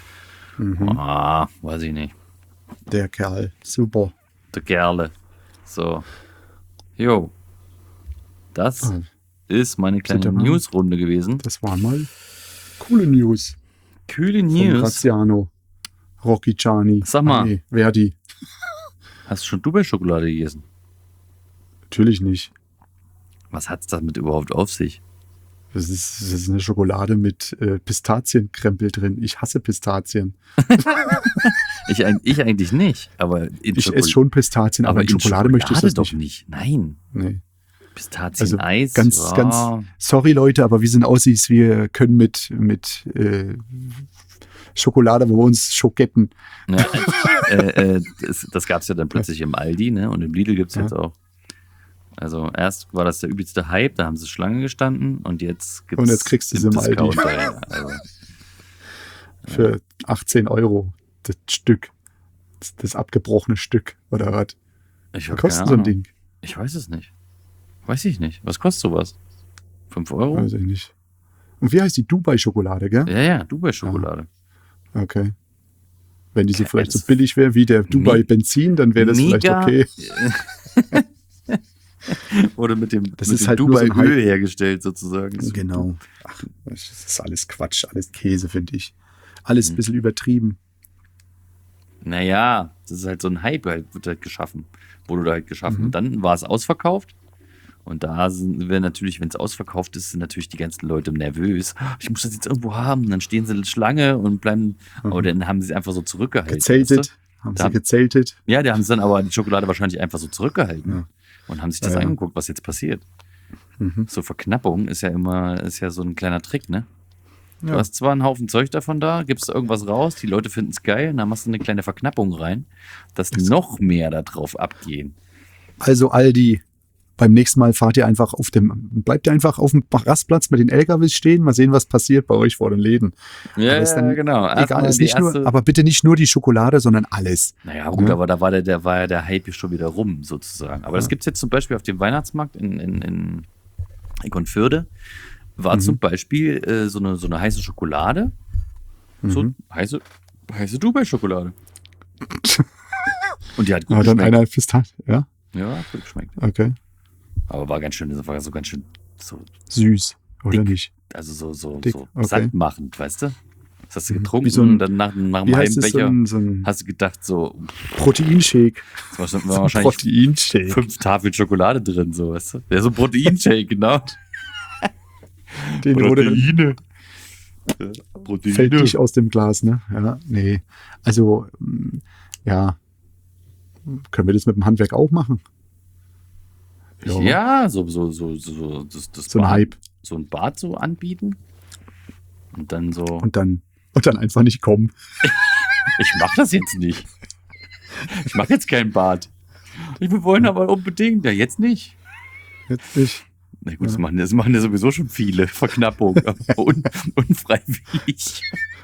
Weiß ich nicht. Der Kerl. Super. Der Gerle. So. Jo. Das ist meine kleine Sind ja mal- Newsrunde gewesen. Das waren mal coole News. Kühle Von News. Graziano. Rocchiciani. Sag mal. Nee, Verdi. Hast du schon Dubai-Schokolade gegessen? Natürlich nicht. Was hat's damit überhaupt auf sich? Das ist eine Schokolade mit Pistazienkrempel drin. Ich hasse Pistazien. Ich eigentlich nicht, aber Ich esse schon Pistazien, aber in Schokolade möchte ich das doch nicht. nicht. Nein. Nee. Pistazieneis. Ganz, ja. ganz, sorry Leute, aber wir sind Aussies, wir können mit Schokolade bei uns Schoketten. Ja, das gab es ja dann plötzlich im Aldi, ne? Und im Lidl gibt es jetzt auch. Also erst war das der übelste Hype, da haben sie Schlange gestanden und jetzt gibt's Und jetzt kriegst du sie im Aldi. Discounter, ja. Also, Für 18 € das Stück. Das abgebrochene Stück, oder was? ich Was habe kostet keine so ein Ahnung. Ding? Ich weiß es nicht. Weiß ich nicht. Was kostet sowas? 5 Euro? Weiß ich nicht. Und wie heißt die Dubai-Schokolade, gell? Ja, Dubai-Schokolade. Okay. Wenn die so vielleicht so das- billig wäre wie der Dubai-Benzin, dann wäre das vielleicht Mega. okay. Wurde mit dem ist halt nur so ein Dubai-Öl hergestellt sozusagen. Genau. Ach, das ist alles Quatsch, alles Käse, finde ich. Alles ein bisschen übertrieben. Naja, das ist halt so ein Hype, halt, wird halt geschaffen. Wurde da halt geschaffen. Und dann war es ausverkauft. Und da sind wir natürlich, wenn es ausverkauft ist, sind natürlich die ganzen Leute nervös. Ich muss das jetzt irgendwo haben. Und dann stehen sie in der Schlange und bleiben, aber dann haben sie es einfach so zurückgehalten. Gezeltet. Weißt du? Haben sie gezeltet. Ja, die haben es dann aber die Schokolade wahrscheinlich einfach so zurückgehalten. Ja. Und haben sich das angeguckt, was jetzt passiert. So Verknappung ist ja so ein kleiner Trick, ne? Du hast zwar einen Haufen Zeug davon da, gibst irgendwas raus, die Leute finden es geil, und dann machst du eine kleine Verknappung rein, dass noch mehr da drauf abgehen. Also Aldi, beim nächsten Mal bleibt ihr einfach auf dem Rastplatz mit den LKWs stehen, mal sehen, was passiert bei euch vor den Läden. Ja, genau. Egal, ist nicht nur, aber bitte nicht nur die Schokolade, sondern alles. Naja, gut, aber da war ja der Hype schon wieder rum, sozusagen. Aber das gibt es jetzt zum Beispiel auf dem Weihnachtsmarkt in Eckernförde. War zum Beispiel so eine heiße Schokolade. So heiße Dubai-Schokolade. Und die hat gut dann geschmeckt. einer Pistat, ja? Ja, hat gut geschmeckt. Okay. Aber war ganz schön, das war so ganz schön so Süß, oder dick, nicht? also so Dick, okay. sattmachend, weißt du? Das hast du getrunken Wie und dann nach einem halben Becher so ein hast du gedacht, so, Proteinshake. das war wahrscheinlich Proteinshake. 5 Tafeln Schokolade drin, so, weißt du? Ja, so ein Proteinshake, genau. Den Proteine. fällt nicht aus dem Glas, ne? Ja, nee. Also, ja. Können wir das mit dem Handwerk auch machen? Ja, so So ein Hype. So ein Bad so anbieten. Und dann so. Und dann einfach nicht kommen. Ich mach das jetzt nicht. Ich mach jetzt kein Bad. Wir wollen aber unbedingt. Ja, jetzt nicht. Jetzt nicht. Na gut, das machen ja sowieso schon viele. Verknappung. Unfreiwillig.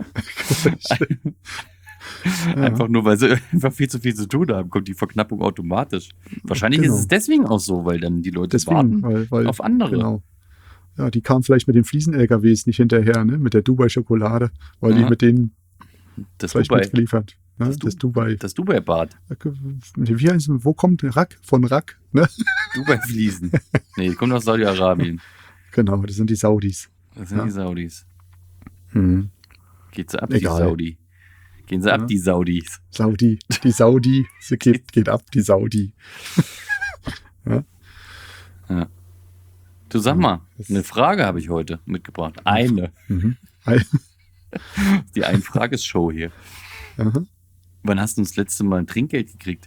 Einfach nur, weil sie einfach viel zu viel zu tun haben, kommt die Verknappung automatisch. Wahrscheinlich ist es deswegen auch so, weil dann die Leute warten weil, auf andere. Genau. Ja, die kamen vielleicht mit den Fliesen-LKWs nicht hinterher, ne? Mit der Dubai-Schokolade, weil die mit denen das vielleicht Dubai. mitgeliefert. Ne? Das Dubai. Das Dubai-Bad. Wie heißt es? Wo kommt der Rack? Von Rack, ne? Dubai-Fliesen. Nee, die kommen aus Saudi-Arabien. Genau, das sind die Saudis. Das sind die Saudis. Geht sie ab, Egal. die Saudi. Gehen sie ab, die Saudis. Die Saudi, sie geht ab, die Saudi. Ja. Du sag mal, eine Frage habe ich heute mitgebracht. Eine. Die Ein-Frages-Show hier. Aha. Wann hast du das letzte Mal ein Trinkgeld gekriegt?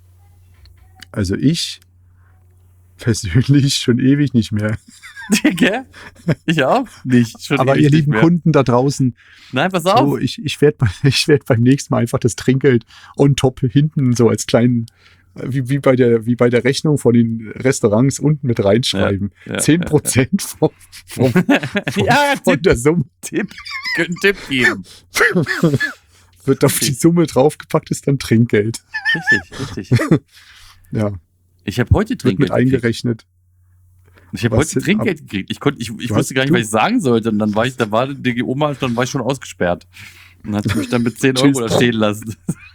Also ich persönlich schon ewig nicht mehr. Gell? Ich auch nicht. Schon aber ihr lieben Kunden da draußen, nein, pass auf. so, ich werd beim nächsten Mal einfach das Trinkgeld on top hinten so als kleinen, wie bei der Rechnung von den Restaurants unten mit reinschreiben. 10% von der Summe. Können einen Tipp geben. Wird auf die Summe draufgepackt, ist dann Trinkgeld. Richtig. Ja. Ich habe heute Wird Trinkgeld mit eingerechnet. Ich habe heute Trinkgeld gekriegt. Ich wusste gar nicht, was ich sagen sollte. Und dann war die Oma, dann war ich schon ausgesperrt. Und hat mich dann mit 10 Euro da stehen lassen.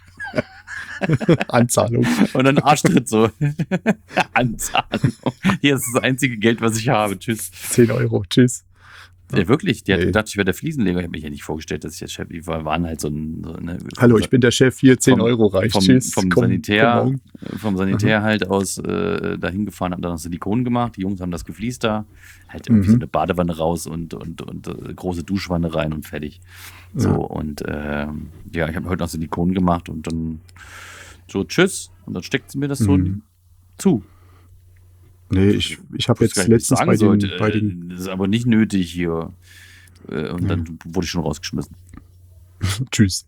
Anzahlung. Und dann Arschtritt so. Anzahlung. Hier ist das einzige Geld, was ich habe. Tschüss. 10 Euro. Tschüss. Ja, wirklich. Die hat gedacht, ich wäre der Fliesenleger. Ich habe mich ja nicht vorgestellt, dass ich der Chef war. Wir waren halt so ein Hallo, ich bin der Chef, hier 10 Euro reicht. Tschüss. Vom Sanitär halt aus dahin gefahren, haben da noch Silikon gemacht. Die Jungs haben das gefliest da. Halt irgendwie so eine Badewanne raus und große Duschwanne rein und fertig. So, und ich habe heute noch Silikon gemacht und dann so tschüss. Und dann steckt sie mir das so zu. Nee, ich habe jetzt letztens bei den das ist aber nicht nötig hier. Und dann wurde ich schon rausgeschmissen. Tschüss.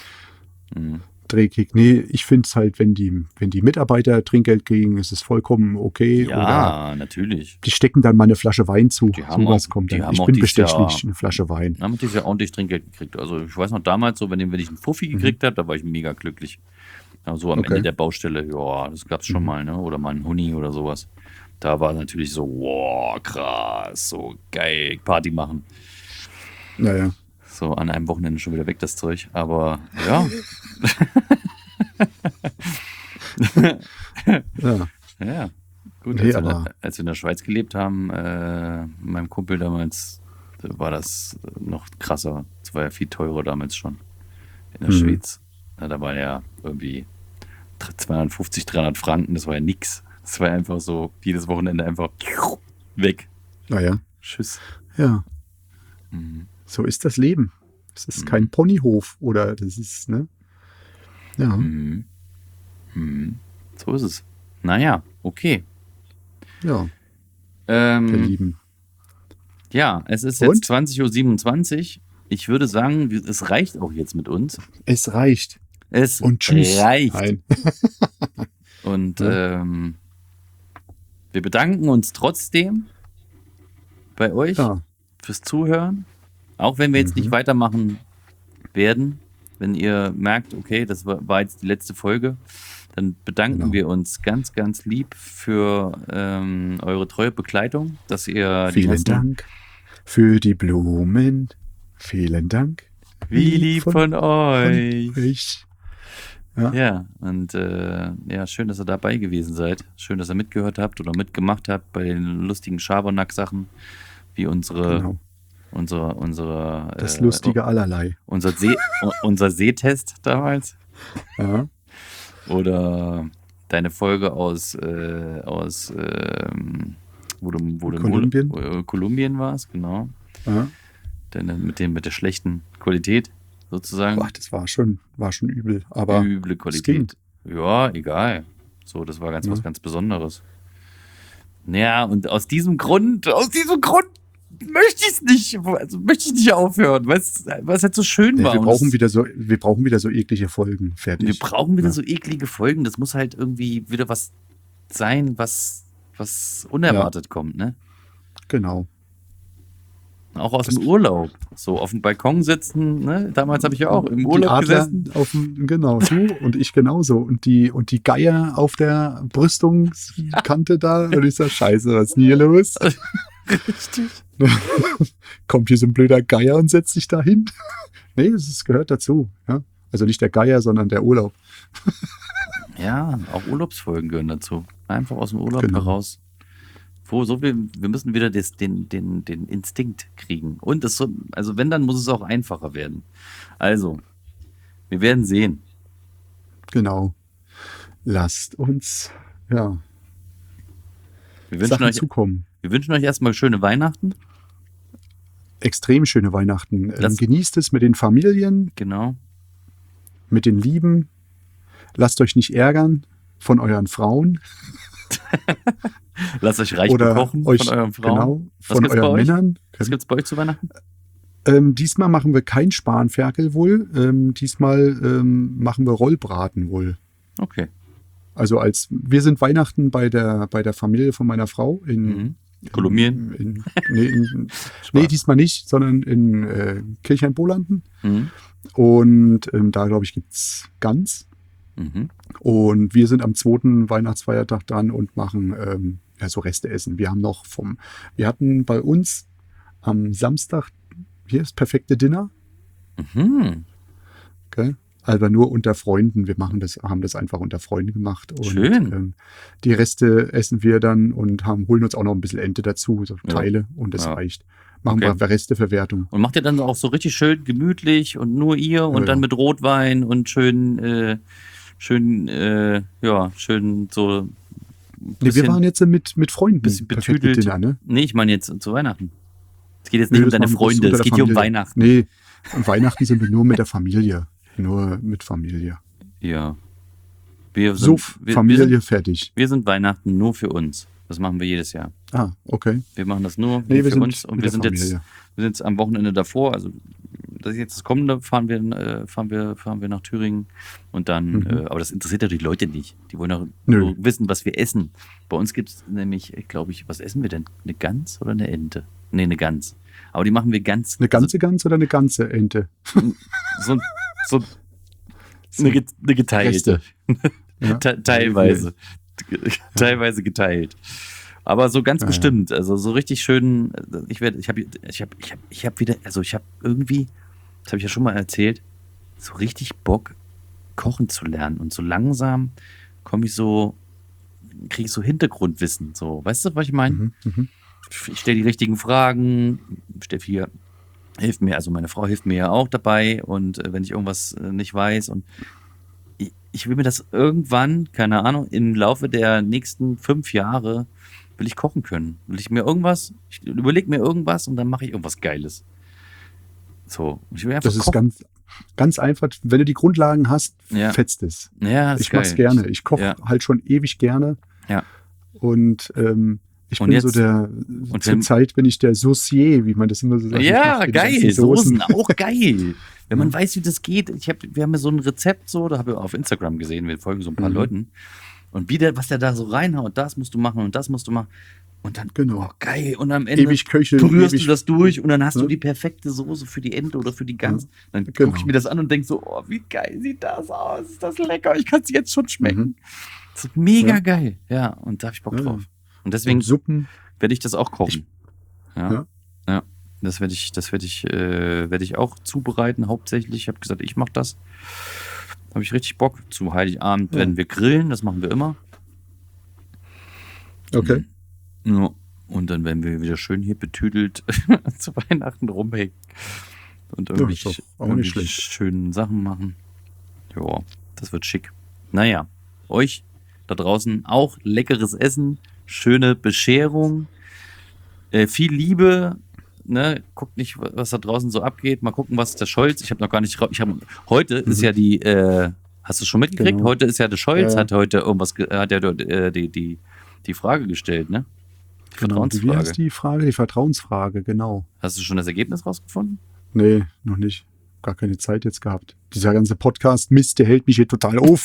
Dreckig. Nee, ich finde es halt, wenn die Mitarbeiter Trinkgeld kriegen, ist es vollkommen okay. Ja, natürlich. Die stecken dann mal eine Flasche Wein zu. Sowas kommt dann. Ich bin bestechlich, eine Flasche Wein. Haben die ja ordentlich Trinkgeld gekriegt. Also ich weiß noch damals so, wenn ich einen Fuffi gekriegt habe, da war ich mega glücklich. Also am Ende der Baustelle, ja, das gab's schon mal, ne? Oder mal ein Huni oder sowas. Da war natürlich so, wow, krass, so geil, Party machen. Naja. So an einem Wochenende schon wieder weg, das Zeug. Aber ja. Ja. Gut, als wir in der Schweiz gelebt haben, mit meinem Kumpel damals, war das noch krasser. Es war ja viel teurer damals schon in der Schweiz. Ja, da war ja irgendwie 250, 300 Franken, das war ja nix. Es war einfach so, jedes Wochenende einfach weg. Naja. Tschüss. Ja. So ist das Leben. Es ist kein Ponyhof oder das ist, ne? Ja. So ist es. Naja, okay. Ja. Ihr Lieben. Ja, es ist jetzt 20:27 Uhr. Ich würde sagen, es reicht auch jetzt mit uns. Es reicht. Es Und tschüss. reicht. Nein. Und wir bedanken uns trotzdem bei euch fürs Zuhören. Auch wenn wir jetzt nicht weitermachen werden, wenn ihr merkt, okay, das war jetzt die letzte Folge, dann bedanken wir uns ganz, ganz lieb für eure treue Begleitung, dass ihr Vielen Dank für die Blumen. Vielen Dank. Wie lieb von euch. Ja. Und schön, dass ihr dabei gewesen seid. Schön, dass ihr mitgehört habt oder mitgemacht habt bei den lustigen Schabernack-Sachen, wie unsere das lustige Allerlei. Unser Sehtest damals. Ja. Oder deine Folge aus wo du Kolumbien. Kolumbien warst, genau. Ja. Mit der schlechten Qualität sozusagen. Boah, das war schon übel, aber üble Qualität. Ja, egal. So, das war was ganz Besonderes. Ja, und aus diesem Grund möchte ich nicht aufhören, weil es halt so schön war. Wir brauchen wieder so eklige Folgen. Fertig. Wir brauchen wieder so eklige Folgen. Das muss halt irgendwie wieder was sein, was unerwartet kommt, ne? Genau. Auch aus dem Urlaub. So auf dem Balkon sitzen, ne? Damals habe ich ja auch im Urlaub gesessen. Genau, du und ich genauso. Und die Geier auf der Brüstungskante da. Und ich sag, scheiße, was ist denn hier los? Richtig. Kommt hier so ein blöder Geier und setzt sich da hin? Nee, es gehört dazu. Ja? Also nicht der Geier, sondern der Urlaub. Ja, auch Urlaubsfolgen gehören dazu. Einfach aus dem Urlaub heraus. Wir müssen wieder den Instinkt kriegen. Und also wenn, dann muss es auch einfacher werden. Also, wir werden sehen. Genau. Lasst uns, wir wünschen zukommen. Wir wünschen euch erstmal schöne Weihnachten. Extrem schöne Weihnachten. Genießt es mit den Familien. Genau. Mit den Lieben. Lasst euch nicht ärgern von euren Frauen. Lasst euch reich bekochen von euren Frauen. Genau, von euren Männern. Was gibt's bei euch zu Weihnachten? Diesmal machen wir kein Spanferkel wohl. Diesmal machen wir Rollbraten wohl. Okay. Also wir sind Weihnachten bei der Familie von meiner Frau in Kolumbien? Nee, diesmal nicht, sondern in Kirchhain-Bolanden. Und da, glaube ich, gibt's Gans. Und wir sind am 2. Weihnachtsfeiertag dran und machen so Reste essen. Wir hatten bei uns am Samstag hier das perfekte Dinner. Okay. Aber nur unter Freunden. Wir haben das einfach unter Freunden gemacht. Und, schön. Die Reste essen wir dann und holen uns auch noch ein bisschen Ente dazu, so Teile, und das reicht. Machen wir Resteverwertung. Und macht ihr dann auch so richtig schön gemütlich und nur ihr und dann mit Rotwein und schön so. Nee, wir waren jetzt mit Freunden. Bisschen betüdelt. Dinner, ne? Nee, ich meine jetzt zu Weihnachten. Es geht jetzt nicht um deine Freunde, es geht hier um Weihnachten. Nee, um Weihnachten sind wir nur mit der Familie. Nur mit Familie. Ja. Familie fertig. Wir sind Weihnachten nur für uns. Das machen wir jedes Jahr. Ah, okay. Wir machen das nur für uns. Und wir sind jetzt am Wochenende davor, also das ist jetzt das Kommende, fahren wir nach Thüringen. Und dann, aber das interessiert ja die Leute nicht. Die wollen auch nur wissen, was wir essen. Bei uns gibt es nämlich, glaube ich, was essen wir denn? Eine Gans oder eine Ente? Nee, eine Gans. Aber die machen wir ganz. Eine ganze Gans oder eine ganze Ente? Eine geteilte. Teilweise. Teilweise geteilt. Aber so ganz bestimmt. Also so richtig schön. Ich habe wieder, also ich habe irgendwie, das habe ich ja schon mal erzählt, so richtig Bock, kochen zu lernen. Und so langsam kriege ich so Hintergrundwissen. So, weißt du, was ich meine? Ich stelle die richtigen Fragen. Steffi hilft mir, also meine Frau hilft mir ja auch dabei. Und wenn ich irgendwas nicht weiß, und ich will mir das irgendwann, keine Ahnung, im Laufe der nächsten 5 Jahre will ich kochen können. Ich überlege mir irgendwas und dann mache ich irgendwas Geiles. So, ich will einfach Das ist kochen. ganz einfach. Wenn du die Grundlagen hast, Ja. fetzt es. Ja, das ist Ich mach's geil. gerne. Ich koche halt schon ewig gerne. Ja. Und ich Und bin jetzt- so zur Zeit bin ich der Saucier, wie man das immer so sagt. Ich Ja, mach die geil. ganzen Soßen, auch geil. Wenn man weiß, wie das geht. Wir haben ja so ein Rezept so, da habe ich auf Instagram gesehen, wir folgen so ein paar Leuten. Und was der da so reinhaut, das musst du machen und das musst du machen. Und dann, Genau. geil. Und am Ende Ewig köcheln, rührst ewig- du das durch und dann hast du Ja. die perfekte Soße für die Ente oder für die Gans. Dann Genau. gucke ich mir das an und denke so, oh, wie geil sieht das aus. Ist das lecker. Ich kann es jetzt schon schmecken. Das ist mega Ja. geil. Ja, und da habe ich Bock Ja. drauf. Und deswegen Und Suppen. werde ich das auch kochen. Ja. Ja. Das werde ich auch zubereiten, hauptsächlich. Ich habe gesagt, ich mache das. Habe ich richtig Bock. Zu Heiligabend werden wir grillen, das machen wir immer. Okay. Ja. Und dann werden wir wieder schön hier betüdelt zu Weihnachten rumhängen. Und ist irgendwelche, doch auch nicht irgendwelche schlecht. schönen Sachen machen. Ja, das wird schick. Naja, euch da draußen auch leckeres Essen, schöne Bescherung, viel Liebe. Ne? Guckt nicht, was da draußen so abgeht. Mal gucken, was ist der Scholz. Ich habe noch gar nicht. Heute ist ja die. Hast du es schon mitgekriegt? Genau. Heute ist ja der Scholz. Ja. Hat heute irgendwas. Hat ja dort die Frage gestellt, ne? Die Genau. Wie Vertrauensfrage. heißt die Frage? Die Vertrauensfrage, genau. Hast du schon das Ergebnis rausgefunden? Nee, noch nicht. Gar keine Zeit jetzt gehabt. Dieser ganze Podcast, Mist, der hält mich hier total auf.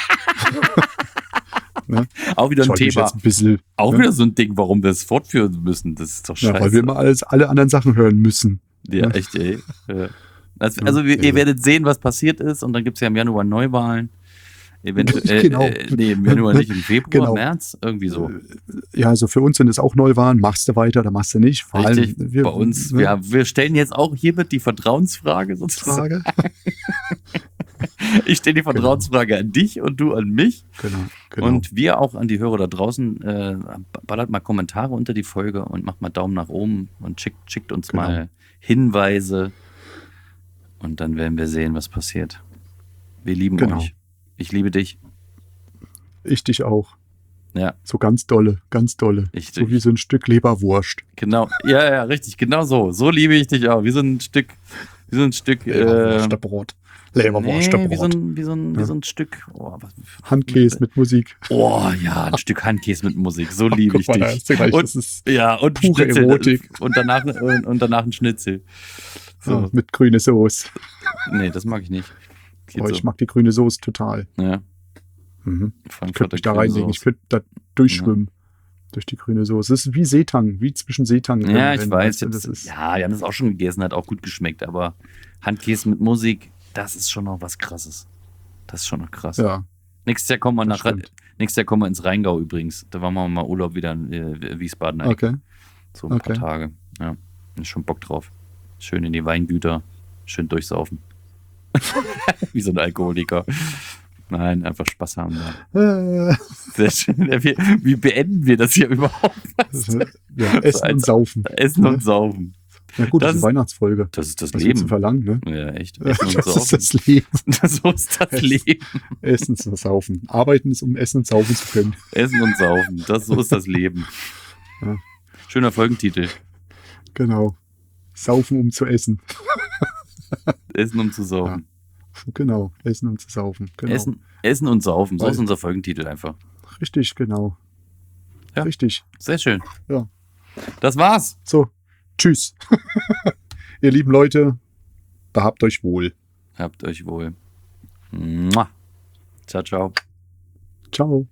Ne? Auch wieder Ich ein wollte mich Thema. jetzt ein bisschen, Auch ne? wieder so ein Ding, warum wir es fortführen müssen. Das ist doch scheiße. Ja, weil wir immer alle anderen Sachen hören müssen. Ja, ne? echt, ey. Also ihr werdet sehen, was passiert ist und dann gibt es ja im Januar Neuwahlen. Eventuell, Genau. Nee, im Januar nicht, im Februar, Genau. März, irgendwie so. Ja, also für uns sind es auch Neuwahlen. Machst du weiter, oder machst du nicht? Vor allem, Richtig, bei uns. ne? Wir stellen jetzt auch hiermit die Vertrauensfrage sozusagen. Frage. Ich stelle die Vertrauensfrage an dich und du an mich. Genau. Und wir auch an die Hörer da draußen. Ballert mal Kommentare unter die Folge und macht mal Daumen nach oben und schickt uns Genau. mal Hinweise. Und dann werden wir sehen, was passiert. Wir lieben Genau. euch. Ich liebe dich. Ich dich auch. Ja, So ganz dolle, ganz dolle. Ich So dich. wie so ein Stück Leberwurst. genau. Ja, richtig. Genau so. So liebe ich dich auch. Wie so ein Stück. Leberwursterbrot. Leberwursterbrot. Wie so ein Stück. Oh, Handkäse mit Musik. Oh ja, ein Stück Handkäse mit Musik. So liebe ich Guck mal, da dich. ist ja gleich, Und, das ist ja, und pure Schnitzel. Erotik. Und danach ein Schnitzel. So. mit grüne Soße. Nee, das mag ich nicht. Geht Oh, so. ich mag die grüne Soße total. Ja, Mhm. Ich Frankfurter könnte mich da reinlegen. Grüne Ich könnte da durchschwimmen. Durch die grüne Soße. Das ist wie Seetang, wie zwischen Seetang. Soße. Ja, ich weiß. weißt du, das ist, Ja, wir haben das auch schon gegessen, hat auch gut geschmeckt. Aber Handkäse mit Musik, das ist schon noch was Krasses. Das ist schon noch krass. ja, Nächstes Jahr kommen wir das stimmt. ins Rheingau übrigens. Da waren wir mal Urlaub wieder in Wiesbaden. Okay. So ein paar okay. Tage. Ja, bin schon Bock drauf. Schön in die Weingüter, schön durchsaufen. Wie so ein Alkoholiker. Nein, einfach Spaß haben. Ja. Sehr schön. Wie beenden wir das hier überhaupt? Ja, Essen als- und Saufen. Essen und Saufen. Na gut, das das ist ist- Weihnachtsfolge. Das ist das Was willst du Leben. verlangen, ne? Ja, echt. Essen und Das ist Saufen. das Leben. So ist das Leben. Essen und Saufen. Arbeiten ist, um essen und saufen zu können. Essen und Saufen. So ist das Leben. Ja. Schöner Folgentitel. Genau. Saufen, um zu essen. Essen um zu saufen. Genau. Essen, um zu saufen. Genau. Essen und Saufen. So Weil- ist unser Folgentitel einfach. Richtig, genau. Ja. Richtig. Sehr schön. Ja. Das war's. So, tschüss. Ihr lieben Leute, behabt euch wohl. Habt euch wohl. Mua. Ciao, ciao. Ciao.